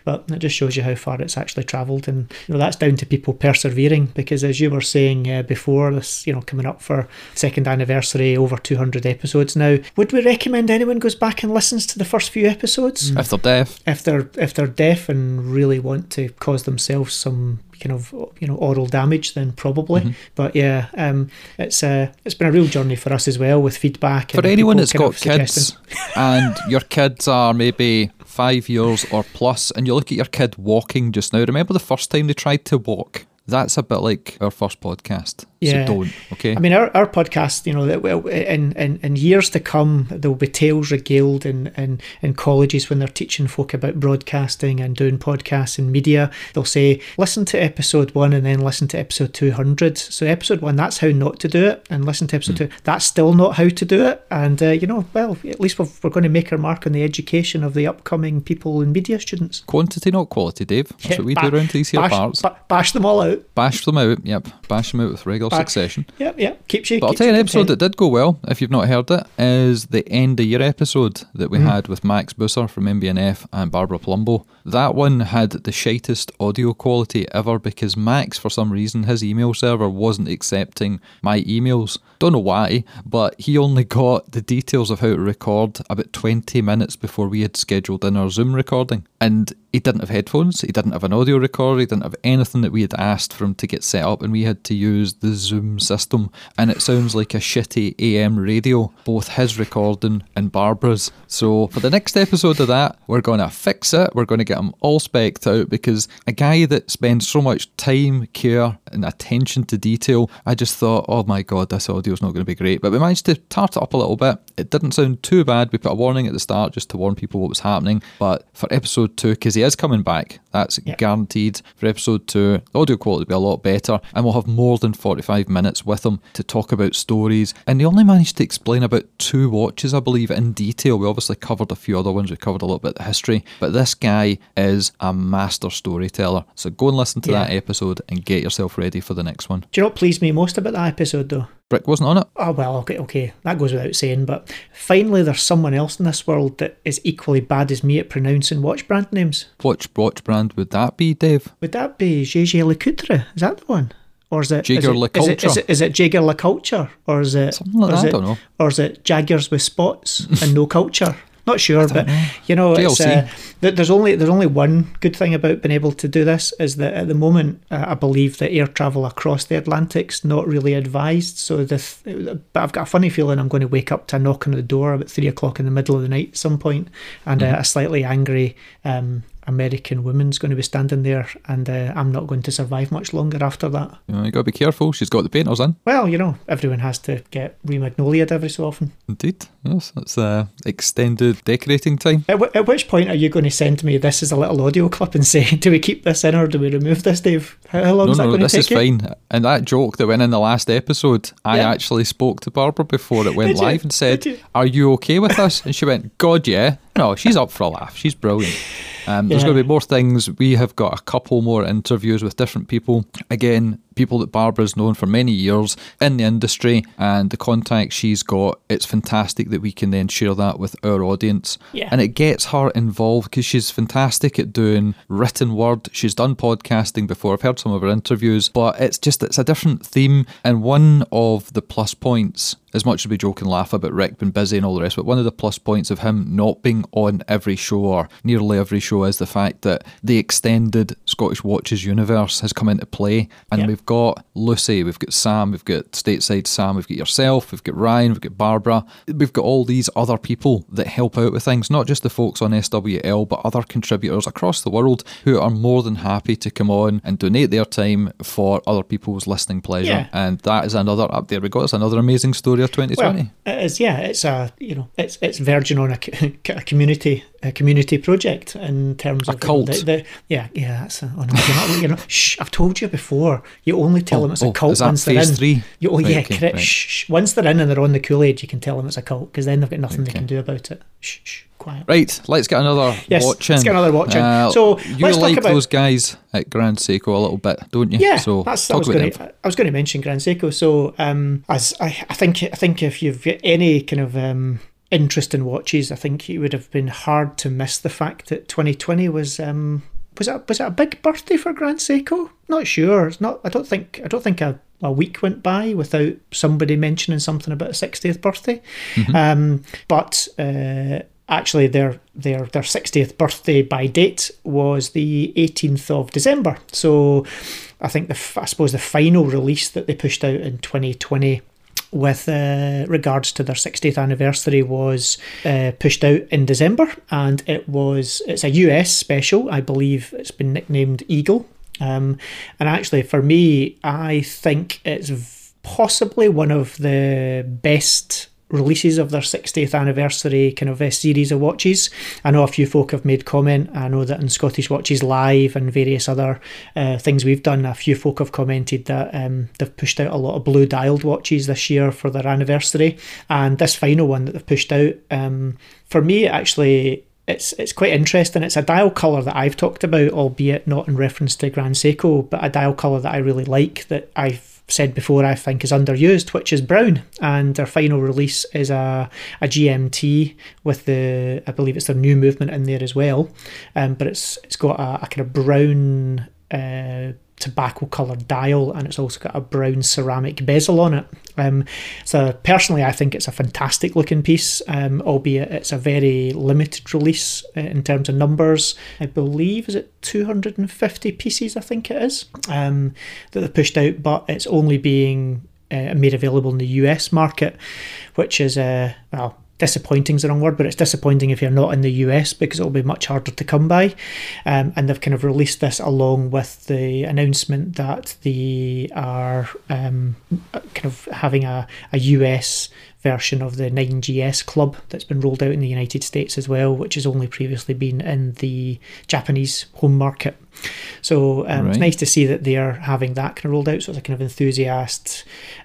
But it just shows you how far it's actually travelled, and you know that's down to people persevering. Because as you were saying uh, before, this you know coming up for second anniversary, over two hundred episodes now. Would we recommend anyone goes back and listens to the first few episodes? If they're deaf, if they're if they're deaf and really want to cause themselves some kind of you know oral damage, then probably. Mm-hmm. But yeah, um, it's uh, it's been a real journey for us as well with feedback. For and anyone that's kind got kids and your kids are maybe five years or plus, and you look at your kid walking just now, remember the first time they tried to walk? That's a bit like our first podcast. Yeah. So don't, okay? I mean, our, our podcast, you know, that will in, in, in years to come, there will be tales regaled in, in, in colleges when they're teaching folk about broadcasting and doing podcasts and media. They'll say, listen to episode one and then listen to episode two hundred. So episode one, that's how not to do it. And listen to episode mm. two, that's still not how to do it. And, uh, you know, well, at least we're, we're going to make our mark on the education of the upcoming people in media students. Quantity, not quality, Dave. That's yeah, what we ba- do around these here bash, parts. Ba- bash them all out. Bash them out, yep. Bash them out with regular Bash. succession. Yep, yep. Keeps you. But keeps I'll tell you, you an episode content. that did go well, if you've not heard it, is the end of year episode that we mm. had with Max Boosser from M B N F and Barbara Plumbo. That one had the shitest audio quality ever because Max, for some reason, his email server wasn't accepting my emails. Don't know why, but he only got the details of how to record about twenty minutes before we had scheduled in our Zoom recording. And he didn't have headphones, he didn't have an audio recorder, he didn't have anything that we had asked for him to get set up, and we had to use the Zoom system. And it sounds like a shitty A M radio, both his recording and Barbara's. So for the next episode of that, we're going to fix it, we're going to get him all specced out, because a guy that spends so much time, care and attention to detail, I just thought, oh my god, this audio's not going to be great. But we managed to tart it up a little bit. It didn't sound too bad. We put a warning at the start just to warn people what was happening. But for episode two, because he is coming back, that's yep. guaranteed. For episode two, the audio quality will be a lot better, and we'll have more than forty-five minutes with him to talk about stories. And he only managed to explain about two watches, I believe, in detail. We obviously covered a few other ones, we covered a little bit of history, but this guy is a master storyteller. So go and listen to yeah. that episode and get yourself ready for the next one. Do you know what pleased me most about that episode though? Brick wasn't on it. Oh, well, okay, okay. That goes without saying, but finally there's someone else in this world that is equally bad as me at pronouncing watch brand names. Which watch brand would that be, Dave? Would that be Jaeger LeCoultre? Is that the one? Or is it Jaeger LeCoultre? Is it, is it Jaeger LeCoultre? Or is it something like that? It, I don't know. Or is it Jaggers with spots and no culture? Not sure, but know. you know, J L it's, C. uh, there's only there's only one good thing about being able to do this is that at the moment uh, I believe that air travel across the Atlantic's not really advised. So this, but I've got a funny feeling I'm going to wake up to a knock on the door about three o'clock in the middle of the night at some point, and mm. uh, a slightly angry um, American woman's going to be standing there, and uh, I'm not going to survive much longer after that. You know, you got to be careful. She's got the painters in. Well, you know, everyone has to get re-magnolia'd every so often. Indeed, yes, that's uh, extended decorating time. At, w- at which point are you going to send me this as a little audio clip and say, do we keep this in or do we remove this, Dave? How, how long no, is that no, going to this take is you? fine. And that joke that went in the last episode, I Yeah. actually spoke to Barbara before it went Did you? live and said, Did you? are you okay with this? And she went, God, yeah. No, she's up for a laugh. She's brilliant. Um, there's Yeah. going to be more things. We have got a couple more interviews with different people. Again, people that Barbara's known for many years in the industry, and the contacts she's got, it's fantastic that we can then share that with our audience. Yeah. And it gets her involved because she's fantastic at doing written word. She's done podcasting before. I've heard some of her interviews, but it's just, it's a different theme. And one of the plus points, as much as we joke and laugh about Rick being busy and all the rest, but one of the plus points of him not being on every show or nearly every show is the fact that the extended Scottish Watches universe has come into play. And Yeah. we've got Lucy, we've got Sam, we've got Stateside Sam, we've got yourself, we've got Ryan, we've got Barbara. We've got all these other people that help out with things, not just the folks on S W L, but other contributors across the world who are more than happy to come on and donate their time for other people's listening pleasure. Yeah. And that is another, up there we go, it's another amazing story of twenty twenty. Well, it is, yeah. It's a, you know, it's it's verging on a, co- a community a community project in terms A of cult. The, the, yeah, yeah. That's a, oh no, you're not, you're not, shh, I've told you before. You only tell Oh, them it's a oh, cult is that once they're phase in. three? You, oh Right, yeah, okay, correct. right. Shh, shh. Once they're in and they're on the Kool-Aid, you can tell them it's a cult because then they've got nothing they Okay. can do about it. Shh, shh, quiet. Right, let's get another Yes, watch in. let's get another watch in. Uh, So, you let's talk like about- those guys at Grand Seiko a little bit, don't you? Yeah, so that's I talk was about going them. to I was going to mention Grand Seiko. So um, as I, I think I think if you've got any kind of um, interest in watches, I think it would have been hard to miss the fact that twenty twenty was um, was it was it a big birthday for Grand Seiko? Not sure. It's not. I don't think. I don't think a, a week went by without somebody mentioning something about a sixtieth birthday. Mm-hmm. Um, but uh, actually, their their their sixtieth birthday by date was the eighteenth of December. So I think the I suppose the final release that they pushed out in twenty twenty. With uh, regards to their sixtieth anniversary was uh, pushed out in December, and it was it's a U S special. I believe it's been nicknamed Eagle, um, and actually for me, I think it's possibly one of the best releases of their sixtieth anniversary kind of a series of watches. I know a few folk have made comment. I know that in Scottish Watches Live and various other uh, things we've done, a few folk have commented that um, they've pushed out a lot of blue dialed watches this year for their anniversary, and this final one that they've pushed out, um, for me actually It's it's quite interesting. It's a dial colour that I've talked about, albeit not in reference to Grand Seiko, but a dial colour that I really like, that I've said before I think is underused, which is brown. And their final release is a, a G M T with the, I believe it's their new movement in there as well. Um, but it's it's got a, a kind of brown uh, tobacco coloured dial, and it's also got a brown ceramic bezel on it. Um, so personally, I think it's a fantastic looking piece, um, albeit it's a very limited release uh, in terms of numbers. I believe, is it two hundred fifty pieces, I think it is, um, that they've pushed out, but it's only being uh, made available in the U S market, which is, uh, well, disappointing is the wrong word, but it's disappointing if you're not in the U S, because it'll be much harder to come by. Um, and they've kind of released this along with the announcement that they are um, kind of having a, a U S version of the nine G S Club that's been rolled out in the United States as well, which has only previously been in the Japanese home market. So um, right. It's nice to see that they are having that kind of rolled out. So it's a kind of enthusiast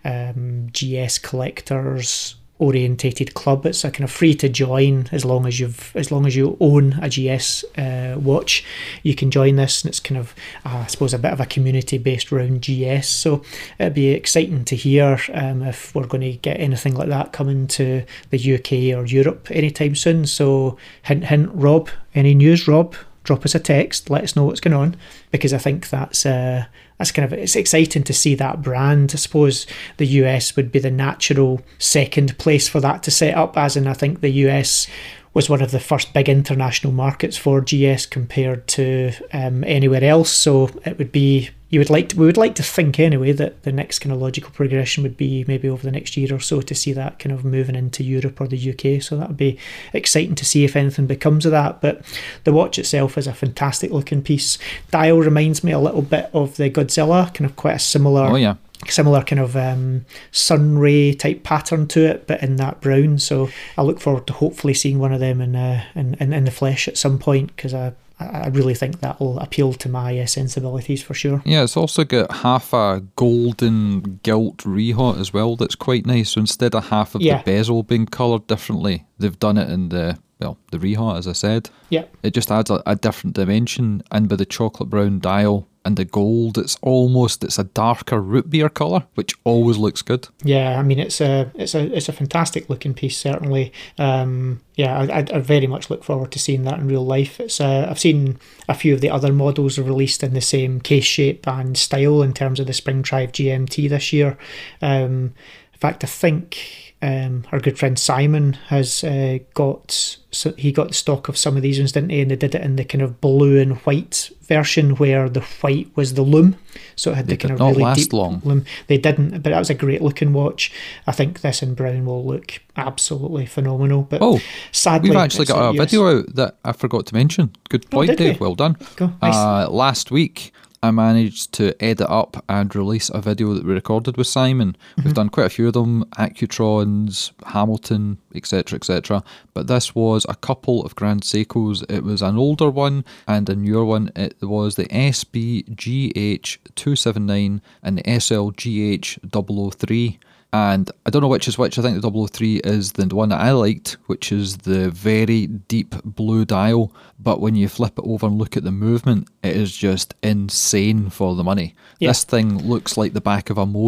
um, G S collectors orientated club. It's a kind of free to join as long as you've as long as you own a G S uh, watch. You can join this, and it's kind of uh, I suppose a bit of a community based around G S. So it'd be exciting to hear um, if we're going to get anything like that coming to the U K or Europe anytime soon. So hint hint, Rob, any news, Rob? Drop us a text, let us know what's going on, because I think that's uh, that's kind of, it's exciting to see that brand. I suppose the U S would be the natural second place for that to set up, as in I think the U S was one of the first big international markets for G S compared to um, anywhere else. So it would be, you would like to, we would like to think anyway that the next kind of logical progression would be maybe over the next year or so to see that kind of moving into Europe or the U K. So that would be exciting to see if anything becomes of that. But the watch itself is a fantastic looking piece. Dial reminds me a little bit of the Godzilla, kind of quite a similar. Oh yeah. Similar kind of um, sun ray type pattern to it, but in that brown. So I look forward to hopefully seeing one of them in uh, in, in, in the flesh at some point, because I I really think that will appeal to my uh, sensibilities for sure. Yeah, it's also got half a golden gilt rehaut as well that's quite nice. So instead of half of yeah. the bezel being coloured differently, they've done it in the, well, the rehaut, as I said. Yeah. It just adds a, a different dimension, and with the chocolate brown dial and the gold, it's almost, it's a darker root beer colour, which always looks good. Yeah, I mean, it's a it's a it's a fantastic looking piece, certainly. Um, yeah, I, I very much look forward to seeing that in real life. It's uh, I've seen a few of the other models released in the same case shape and style in terms of the Springtrive G M T this year. Um, in fact, I think um, our good friend Simon has uh, got, so he got the stock of some of these ones, didn't he? And they did it in the kind of blue and white version, where the white was the lume, so it had they the kind of not really last deep long. lume. They didn't, but that was a great looking watch. I think this in brown will look absolutely phenomenal. But oh, sadly, we've actually got a U S video out that I forgot to mention. Good point, oh, Dave. We? Well done. Go. Nice. Uh, last week, I managed to edit up and release a video that we recorded with Simon. Mm-hmm. We've done quite a few of them, Accutrons, Hamilton, et cetera, et cetera. But this was a couple of Grand Seikos. It was an older one and a newer one. It was the S B G H two seventy-nine and the S L G H double oh three. And I don't know which is which. I think the double oh three is the one that I liked, which is the very deep blue dial. But when you flip it over and look at the movement, it is just insane for the money. Yeah. This thing looks like the back of a Moser.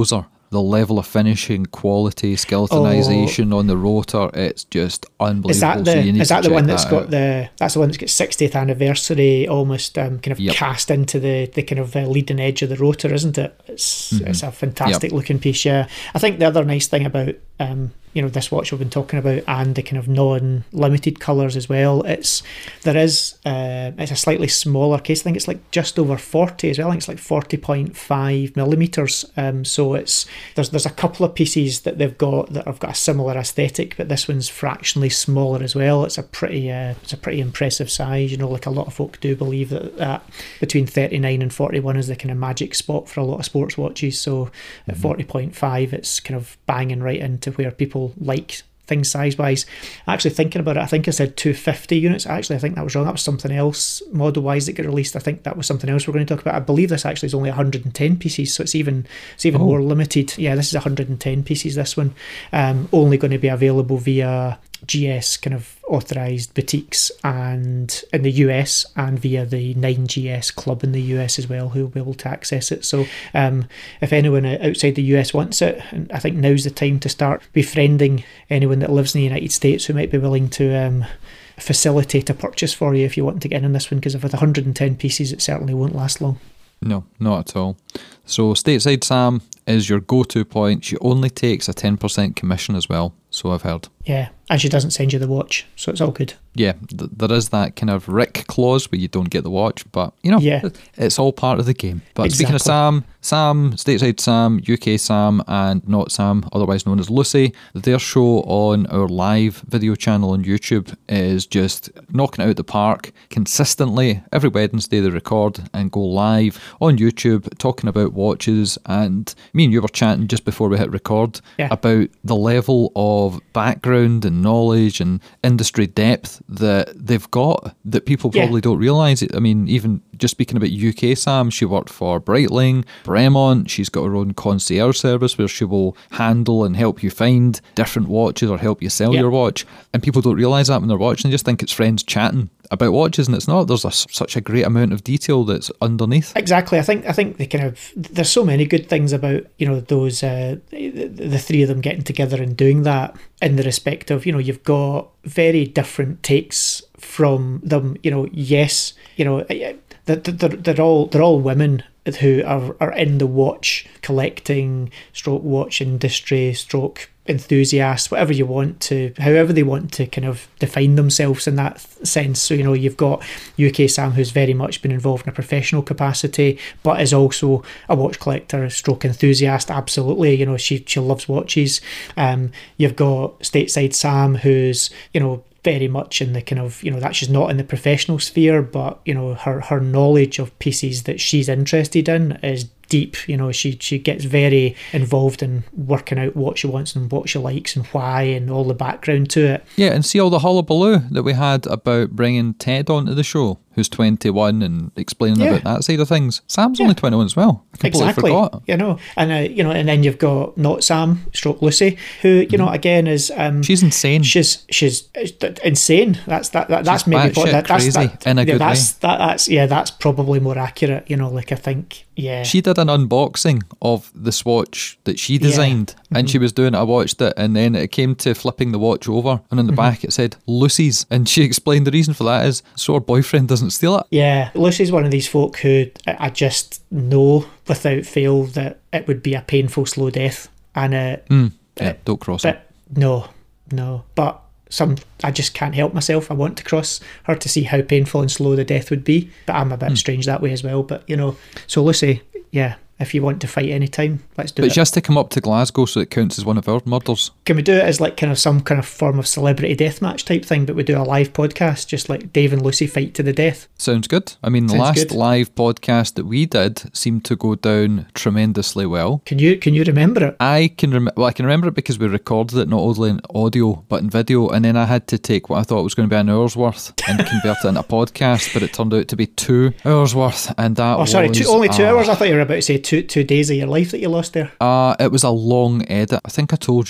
the level of finishing, quality, skeletonization oh. on the rotor, it's just unbelievable. Is that the, so you need is that to the one check that's that got out. the that's the one that's got sixtieth anniversary almost um, kind of yep. cast into the, the kind of uh, leading edge of the rotor, isn't it? It's mm-hmm. it's a fantastic yep. looking piece. Yeah, I think the other nice thing about um, you know this watch we've been talking about and the kind of non-limited colours as well, it's there is uh, it's a slightly smaller case. I think it's like just over forty as well. I think it's like forty point five millimeters. Um, so it's there's there's a couple of pieces that they've got that have got a similar aesthetic, but this one's fractionally smaller as well. It's a pretty uh, it's a pretty impressive size. You know, like a lot of folk do believe that, that between thirty-nine and forty-one is the kind of magic spot for a lot of sports watches. So mm-hmm. at forty point five, it's kind of banging right into where people like things size-wise. Actually thinking about it, I think I said two hundred fifty units. Actually, I think that was wrong. That was something else model-wise that got released. I think that was something else we're going to talk about. I believe this actually is only one hundred ten pieces, so it's even it's even oh. more limited. Yeah, this is one hundred ten pieces, this one. Um, only going to be available via G S kind of authorised boutiques and in the U S and via the nine G S club in the U S as well, who will be able to access it. So um, if anyone outside the U S wants it, and I think now's the time to start befriending anyone that lives in the United States who might be willing to um, facilitate a purchase for you if you want to get in on this one, because if with one hundred ten pieces it certainly won't last long. No, not at all. So Stateside Sam is your go-to point. She only takes a ten percent commission as well, so I've heard. Yeah, and she doesn't send you the watch, so it's all good. Yeah, th- there is that kind of Rick clause where you don't get the watch, but, you know, yeah. it's all part of the game. But exactly. Speaking of Sam, Sam, Stateside Sam, U K Sam, and Not Sam, otherwise known as Lucy, their show on our live video channel on YouTube is just knocking it out the park consistently. Every Wednesday they record and go live on YouTube talking about watches, and me and you were chatting just before we hit record yeah. about the level of background and knowledge and industry depth that they've got that people probably yeah. don't realise. I mean, even just speaking about U K Sam, she worked for Breitling, Bremont. She's got her own concierge service where she will handle and help you find different watches or help you sell yeah. your watch. And people don't realise that when they're watching. They just think it's friends chatting about watches, and it's not. There's a, such a great amount of detail that's underneath. Exactly. I think I think they kind of there's so many good things about, you know, those uh, the, the three of them getting together and doing that in the respect of, you know, you've got very different takes from them. You know, yes, you know, they're, they're, they're all they're all women who are, are in the watch collecting, stroke watch industry, stroke enthusiasts, whatever you want to, however they want to kind of define themselves in that sense. So, you know, you've got U K Sam, who's very much been involved in a professional capacity, but is also a watch collector, stroke enthusiast. Absolutely, you know, she she loves watches. Um, you've got Stateside Sam, who's, you know, very much in the kind of, you know, that she's not in the professional sphere, but, you know, her her knowledge of pieces that she's interested in is deep. You know, she she gets very involved in working out what she wants and what she likes and why and all the background to it. Yeah, and see all the hullabaloo that we had about bringing Ted onto the show, who's twenty-one, and explaining yeah. about that side of things. Sam's yeah. only twenty-one as well. I completely exactly. forgot. You know, and uh, you know, and then you've got Not Sam, stroke Lucy, who, you mm-hmm. know, again is um, she's insane. She's she's insane. That's that, that that's she's maybe what, that, that's crazy that, in a yeah, good that's, way. That, that's yeah, that's probably more accurate. You know, like I think. Yeah. She did an unboxing of the swatch that she designed, yeah. mm-hmm. and she was doing it. I watched it, and then it came to flipping the watch over, and on the mm-hmm. back it said Lucy's, and she explained the reason for that is so her boyfriend doesn't steal it. Yeah, Lucy's one of these folk who I just know without fail that it would be a painful slow death, and uh, mm, yeah, it, don't cross but her. No, no, but. Some I just can't help myself. I want to cross her to see how painful and slow the death would be, but I'm a bit mm. strange that way as well. But, you know, so Lucy, yeah, if you want to fight any time, let's do but it. But she has to come up to Glasgow so it counts as one of our murders. Can we do it as like kind of some kind of form of celebrity deathmatch type thing, but we do a live podcast, just like Dave and Lucy fight to the death? Sounds good. I mean, the Sounds last good. live podcast that we did seemed to go down tremendously well. Can you can you remember it? I can remember. Well, I can remember it because we recorded it not only in audio but in video, and then I had to take what I thought was going to be an hour's worth and convert it into a podcast, but it turned out to be two hours worth, and that oh sorry, was, two, only two uh, hours. I thought you were about to say two two days of your life that you lost there. Uh, it was a long edit. I think I told you it ended up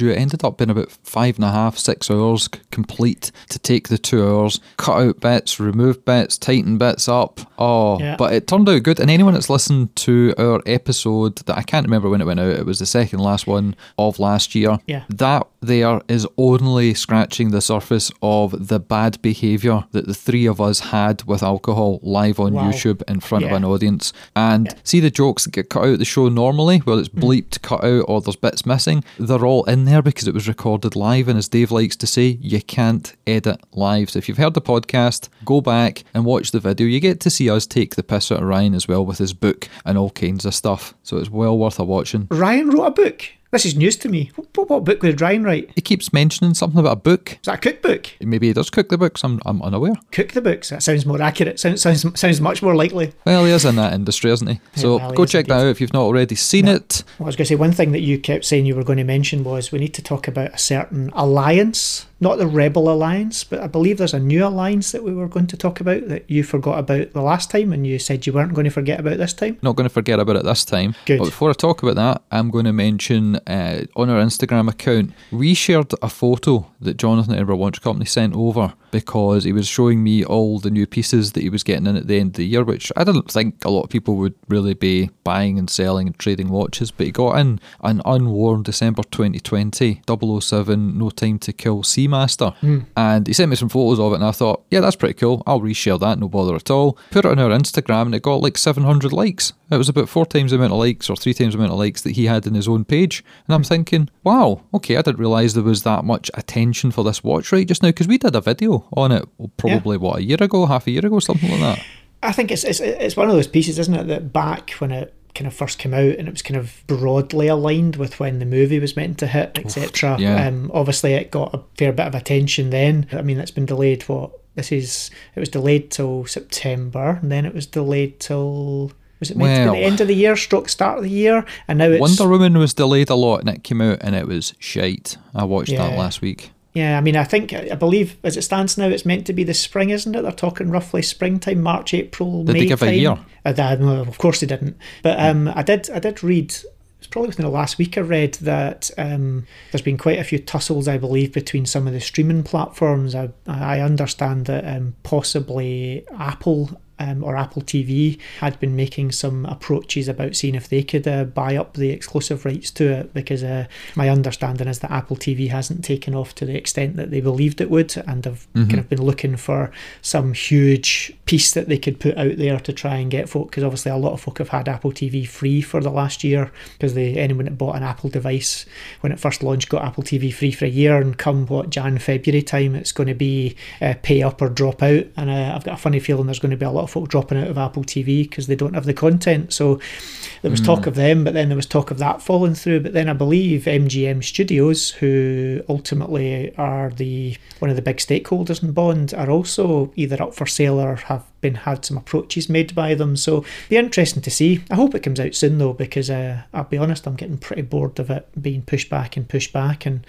up being about five and a half, six hours c- complete to take the two hours, cut out bits, remove bits, tighten bits up. Oh, Yeah. but it turned out good. And anyone that's listened to our episode that I can't remember when it went out, it was the second last one of last year. Yeah. That there is only scratching the surface of the bad behaviour that the three of us had with alcohol live on Wow. YouTube in front Yeah. of an audience. And Yeah. see the jokes that get cut out of the show normally, whether it's bleeped, cut out, or there's bits missing, they're all in there because it was recorded live. And as Dave likes to say, you can't edit live. So if you've heard the podcast, go back and watch the video. You get to see us take the piss out of Ryan as well with his book and all kinds of stuff. So it's well worth a watching. Ryan wrote a book. This is news to me. What, what book did Ryan write? He keeps mentioning something about a book. Is that a cookbook? Maybe he does cook the books. I'm, I'm unaware. Cook the books. That sounds more accurate. Sounds sounds sounds much more likely. Well, he is in that industry, isn't he? So well, he go is check that indeed. out if you've not already seen No. it. I was going to say one thing that you kept saying you were going to mention was we need to talk about a certain alliance, not the Rebel Alliance, but I believe there's a new alliance that we were going to talk about that you forgot about the last time and you said you weren't going to forget about this time. Not going to forget about it this time. Good. But before I talk about that, I'm going to mention uh, on our Instagram account, we shared a photo that Jonathan at Edinburgh Watch Company sent over because he was showing me all the new pieces that he was getting in at the end of the year, which I didn't think a lot of people would really be buying and selling and trading watches, but he got in an unworn December twenty twenty double oh seven No Time to Kill Seamaster. Mm. And he sent me some photos of it and I thought, yeah, that's pretty cool. I'll reshare that, no bother at all. Put it on our Instagram and it got like seven hundred likes. It was about four times the amount of likes or three times the amount of likes that he had in his own page. And I'm thinking, wow, okay, I didn't realise there was that much attention for this watch right just now because we did a video on it probably, yeah. what, a year ago, half a year ago, something like that. I think it's, it's it's one of those pieces, isn't it, that back when it kind of first came out and it was kind of broadly aligned with when the movie was meant to hit, et cetera. Yeah. Um, obviously, it got a fair bit of attention then. I mean, it's been delayed, what? This is, it was delayed till September and then it was delayed till... Was it meant well, to be the end of the year, stroke start of the year? And now it's... Wonder Woman was delayed a lot and it came out and it was shite. I watched Yeah. that last week. Yeah, I mean, I think, I believe, as it stands now, it's meant to be the spring, isn't it? They're talking roughly springtime, March, April, Did May they give time. a year? Uh, that- no, of course they didn't. But um, I did I did read, it was probably within the last week I read that um, there's been quite a few tussles, I believe, between some of the streaming platforms. I, I understand that um, possibly Apple... Um, or Apple T V had been making some approaches about seeing if they could uh, buy up the exclusive rights to it, because uh, my understanding is that Apple T V hasn't taken off to the extent that they believed it would, and have Mhm. kind of been looking for some huge piece that they could put out there to try and get folk, because obviously a lot of folk have had Apple T V free for the last year, because they anyone that bought an Apple device when it first launched got Apple T V free for a year, and come what Jan February time it's going to be uh, pay up or drop out, and uh, I've got a funny feeling there's going to be a lot of folk dropping out of Apple T V because they don't have the content. So there was mm. talk of them, but then there was talk of that falling through. But then I believe M G M Studios, who ultimately are the one of the big stakeholders in Bond, are also either up for sale or have been had some approaches made by them. So be interesting to see. I hope it comes out soon though, because uh, I'll be honest, I'm getting pretty bored of it being pushed back and pushed back, and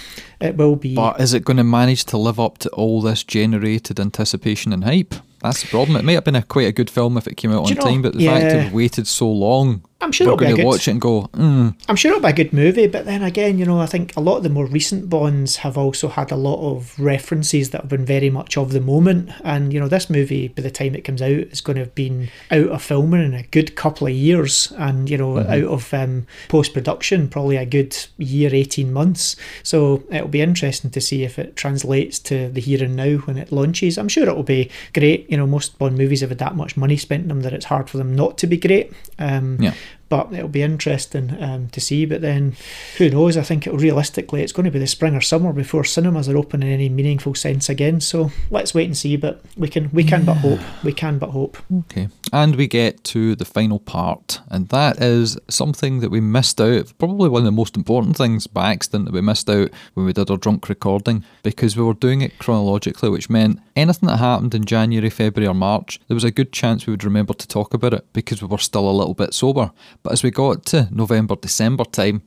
it will be. But is it going to manage to live up to all this generated anticipation and hype? That's the problem. It may have been a quite a good film if it came out on you know, time, but the yeah. fact we've waited so long, I'm sure we're it'll be going a to good, watch it and go, mm. I'm sure it'll be a good movie, but then again, you know, I think a lot of the more recent Bonds have also had a lot of references that have been very much of the moment, and you know, this movie, by the time it comes out, is going to have been out of filming in a good couple of years, and you know, mm-hmm. out of um, post-production probably a good year, eighteen months. So it'll be interesting to see if it translates to the here and now when it launches. I'm sure it'll be great. You know, most Bond movies have had that much money spent in them that it's hard for them not to be great. Um, yeah. But it'll be interesting um, to see. But then, who knows? I think it'll, realistically, it's going to be the spring or summer before cinemas are open in any meaningful sense again. So let's wait and see. But we can, we can but hope. We can but hope. Okay, and we get to the final part, and that is something that we missed out. Probably one of the most important things by accident that we missed out when we did our drunk recording, because we were doing it chronologically, which meant anything that happened in January, February, or March, there was a good chance we would remember to talk about it because we were still a little bit sober. But as we got to November, December time,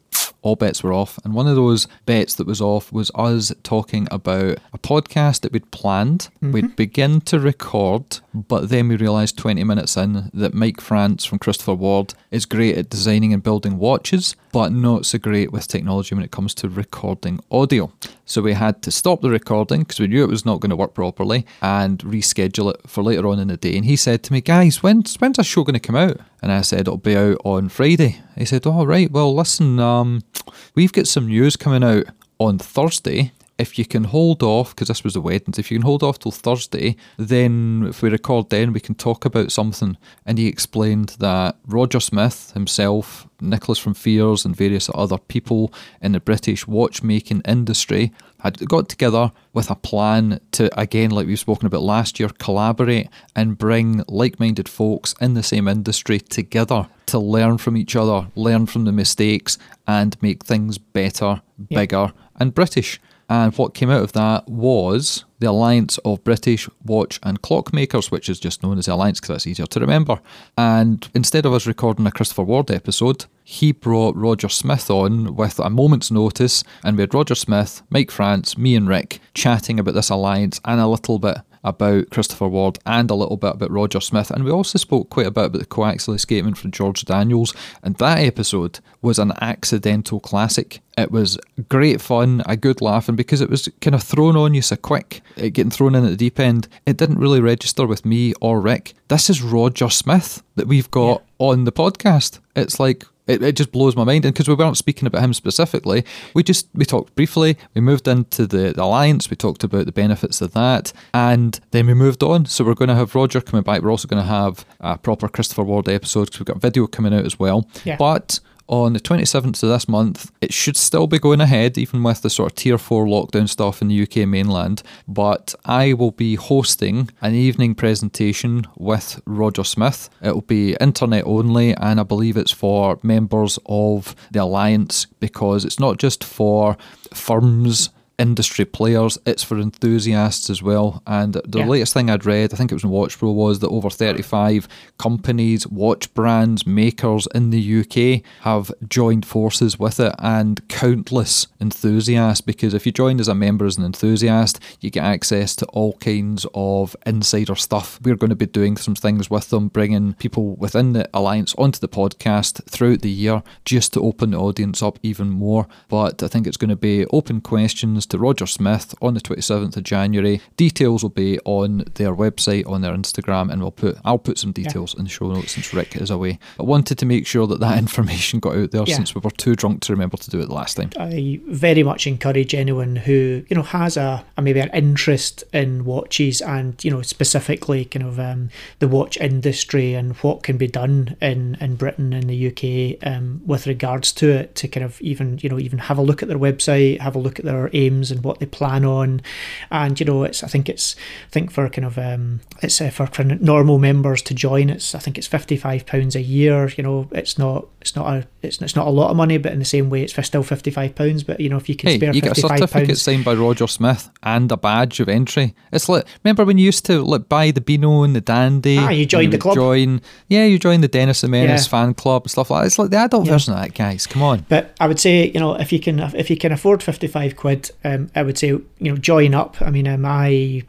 all bets were off. And one of those bets that was off was us talking about a podcast that we'd planned. Mm-hmm. We'd begin to record, but then we realised twenty minutes in that Mike France from Christopher Ward is great at designing and building watches, but not so great with technology when it comes to recording audio. So we had to stop the recording because we knew it was not going to work properly and reschedule it for later on in the day. And he said to me, guys, when's, when's our show going to come out? And I said, it'll be out on Friday. He said, all right, well, listen, um, we've got some news coming out on Thursday. If you can hold off, because this was the Wednesday, if you can hold off till Thursday, then if we record then, we can talk about something. And he explained that Roger Smith himself, Nicholas from Fears, and various other people in the British watchmaking industry had got together with a plan to, again, like we've spoken about last year, collaborate and bring like-minded folks in the same industry together to learn from each other, learn from the mistakes, and make things better, bigger, yeah. and British. And what came out of that was the Alliance of British Watch and Clockmakers, which is just known as the Alliance because that's easier to remember. And instead of us recording a Christopher Ward episode, he brought Roger Smith on with a moment's notice, and we had Roger Smith, Mike France, me and Rick chatting about this alliance and a little bit about Christopher Ward and a little bit about Roger Smith. And we also spoke quite a bit about the coaxial escapement from George Daniels, and that episode was an accidental classic. It was great fun, a good laugh, and because it was kind of thrown on you so quick, it getting thrown in at the deep end, it didn't really register with me or Rick. This is Roger Smith that we've got yeah. on the podcast. It's like, It, it just blows my mind, and because we weren't speaking about him specifically, we just we talked briefly, we moved into the, the Alliance, we talked about the benefits of that, and then we moved on. So we're going to have Roger coming back, we're also going to have a proper Christopher Ward episode because we've got a video coming out as well. Yeah. But on the twenty-seventh of this month, it should still be going ahead, even with the sort of tier four lockdown stuff in the U K mainland. But I will be hosting an evening presentation with Roger Smith. It will be internet only, and I believe it's for members of the Alliance, because it's not just for firms, industry players, it's for enthusiasts as well. And the yeah. latest thing I'd read, I think it was in WatchPro, was that over thirty-five companies, watch brands, makers in the U K have joined forces with it, and countless enthusiasts, because if you join as a member as an enthusiast, you get access to all kinds of insider stuff. We're going to be doing some things with them, bringing people within the Alliance onto the podcast throughout the year just to open the audience up even more. But I think it's going to be open questions to Roger Smith on the twenty-seventh of January. Details will be on their website, on their Instagram, and we'll put I'll put some details yeah. in the show notes since Rick is away. I wanted to make sure that that information got out there yeah. since we were too drunk to remember to do it the last time. I very much encourage anyone who, you know, has a, a maybe an interest in watches, and, you know, specifically kind of um, the watch industry and what can be done in, in Britain and the U K um, with regards to it, to kind of even, you know, even have a look at their website, have a look at their aims and what they plan on. And, you know, it's I think it's I think for kind of um it's uh, for kind of normal members to join, it's I think it's fifty-five pounds a year. You know, it's not it's not a it's, it's not a lot of money, but in the same way it's still fifty-five pounds. But, you know, if you can hey, spare you get a certificate pounds, signed by Roger Smith and a badge of entry. It's like, remember when you used to like buy the Beano and the Dandy? Ah, you joined the club. Join, yeah, you joined the Dennis and Menace yeah. fan club and stuff like that. It's like the adult yeah. version of that, guys. Come on. But I would say, you know, if you can if you can afford fifty-five quid, um, I would say, you know, join up. I mean, um, I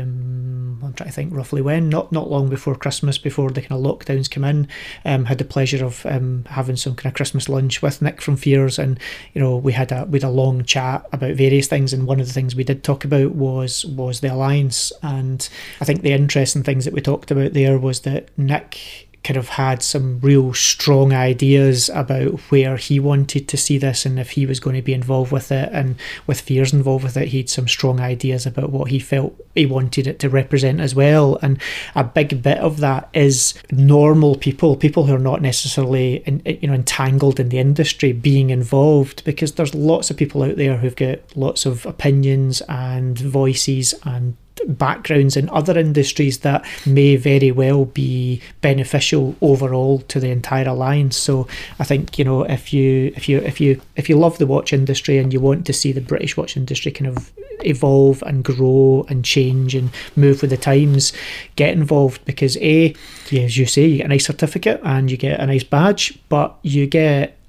um, I'm trying to think roughly when, not not long before Christmas, before the kind of lockdowns come in, um, had the pleasure of um, having some kind of Christmas lunch with Nick from Fears, and, you know, we had a we had a long chat about various things, and one of the things we did talk about was was the Alliance. And I think the interesting things that we talked about there was that Nick kind of had some real strong ideas about where he wanted to see this and if he was going to be involved with it, and with Fears involved with it, he had some strong ideas about what he felt he wanted it to represent as well. And a big bit of that is normal people, people who are not necessarily in, you know, entangled in the industry, being involved, because there's lots of people out there who've got lots of opinions and voices and backgrounds in other industries that may very well be beneficial overall to the entire Alliance. So I think, you know, if you if you if you if you love the watch industry and you want to see the British watch industry kind of evolve and grow and change and move with the times, get involved, because A, yeah, as you say, you get a nice certificate and you get a nice badge, but you get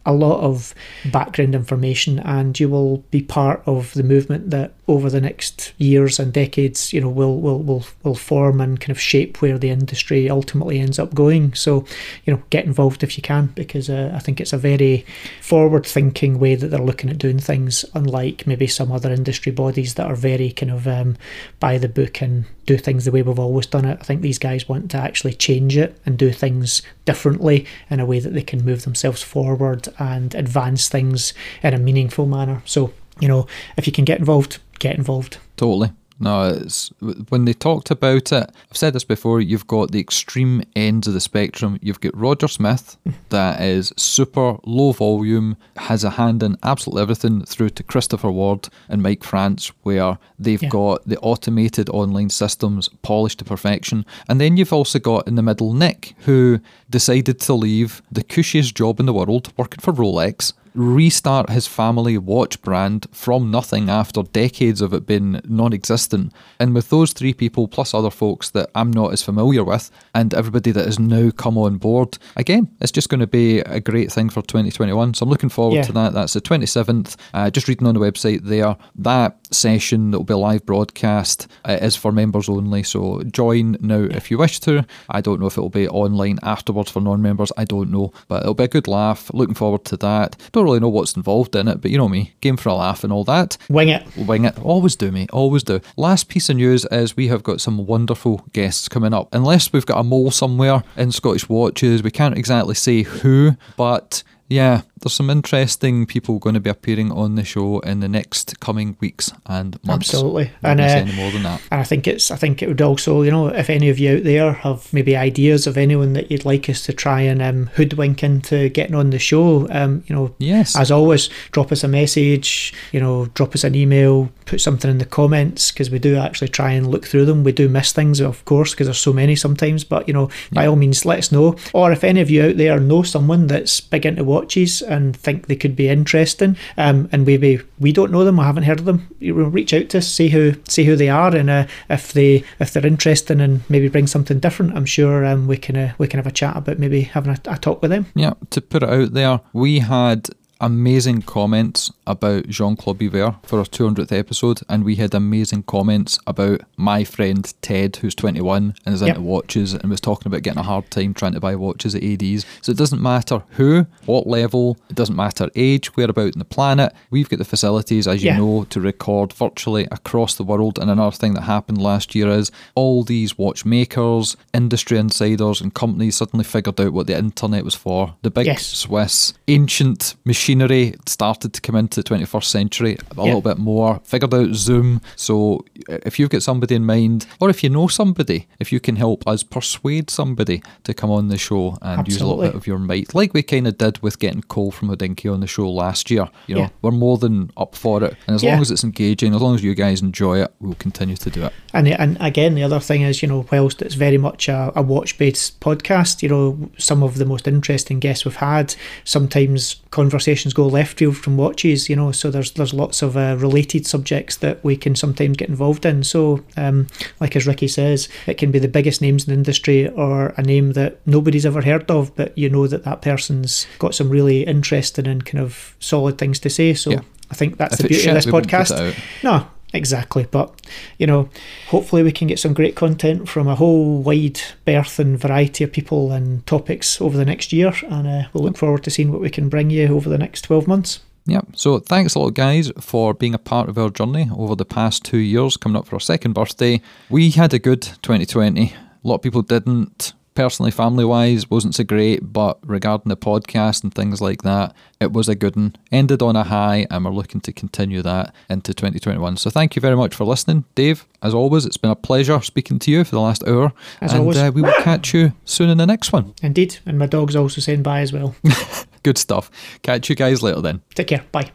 a lot of background information, and you will be part of the movement that over the next years and decades, you know, will will will will form and kind of shape where the industry ultimately ends up going. So, you know, get involved if you can, because uh, I think it's a very forward-thinking way that they're looking at doing things, unlike maybe some other industry bodies that are very kind of um, by the book and do things the way we've always done it. I think these guys want to actually change it and do things differently in a way that they can move themselves forward and advance things in a meaningful manner. So, you know, if you can get involved, get involved. Totally. No, it's when they talked about it, I've said this before, you've got the extreme ends of the spectrum. You've got Roger Smith, that is super low volume, has a hand in absolutely everything, through to Christopher Ward and Mike France, where they've yeah. got the automated online systems polished to perfection. And then you've also got in the middle Nick, who decided to leave the cushiest job in the world, working for Rolex, restart his family watch brand from nothing after decades of it being non-existent. And with those three people, plus other folks that I'm not as familiar with, and everybody that has now come on board, again, it's just going to be a great thing for twenty twenty-one. So I'm looking forward yeah. to that. That's the twenty-seventh. Uh, just reading on the website there, that session that will be a live broadcast uh, is for members only. So join now yeah. if you wish to. I don't know if it will be online afterwards for non-members. I don't know. But it'll be a good laugh. Looking forward to that. Don't really know what's involved in it, but you know me, game for a laugh and all that. Wing it. Wing it. Always do, mate. Always do. Last piece of news is we have got some wonderful guests coming up. Unless we've got a mole somewhere in Scottish Watches, we can't exactly say who, but yeah, there's some interesting people going to be appearing on the show in the next coming weeks and months. Absolutely. Not and uh, any more than that. And I think it's I think it would also, you know, if any of you out there have maybe ideas of anyone that you'd like us to try and um, hoodwink into getting on the show, um, you know, yes. as always, drop us a message, you know, drop us an email, put something in the comments, because we do actually try and look through them. We do miss things, of course, because there's so many sometimes, but, you know, by yeah. all means, let us know. Or if any of you out there know someone that's big into watches and think they could be interesting, um, and maybe we don't know them or haven't heard of them, you know, reach out to us, see who see who they are, and uh, if they if they're interesting and maybe bring something different, I'm sure um, we can uh, we can have a chat about maybe having a, a talk with them. Yeah, to put it out there, we had amazing comments about Jean-Claude Biver for our two hundredth episode, and we had amazing comments about my friend Ted, who's twenty-one and is into yep. watches, and was talking about getting a hard time trying to buy watches at A Ds. So it doesn't matter who, what level, it doesn't matter age, whereabout in the planet. We've got the facilities, as you yeah. know, to record virtually across the world. And another thing that happened last year is all these watchmakers, industry insiders and companies suddenly figured out what the internet was for. The big yes. Swiss ancient machine Machinery started to come into the twenty-first century a yep. little bit more, figured out Zoom. So if you've got somebody in mind, or if you know somebody, if you can help us persuade somebody to come on the show and Absolutely. use a little bit of your might, like we kind of did with getting Cole from Hodinkee on the show last year, you know, yeah. we're more than up for it. And as yeah. long as it's engaging, as long as you guys enjoy it, we'll continue to do it. And and again, the other thing is, you know, whilst it's very much a, a watch-based podcast, you know, some of the most interesting guests we've had, sometimes conversations go left field from watches, you know, so there's there's lots of uh, related subjects that we can sometimes get involved in. So um, like as Ricky says, it can be the biggest names in the industry or a name that nobody's ever heard of, but you know that that person's got some really interesting and kind of solid things to say. So yeah. I think that's if the beauty shit, of this podcast. No, exactly. But, you know, hopefully we can get some great content from a whole wide berth and variety of people and topics over the next year, and uh, we'll look forward to seeing what we can bring you over the next twelve months. Yep. So thanks a lot, guys, for being a part of our journey over the past two years, coming up for our second birthday. We had a good twenty twenty. A lot of people didn't. Personally, family-wise, wasn't so great, but regarding the podcast and things like that, it was a good one. Ended on a high, and we're looking to continue that into twenty twenty-one. So thank you very much for listening. Dave, as always, it's been a pleasure speaking to you for the last hour. As and always. Uh, we will catch you soon in the next one. Indeed, and my dog's also saying bye as well. Good stuff. Catch you guys later then. Take care. Bye.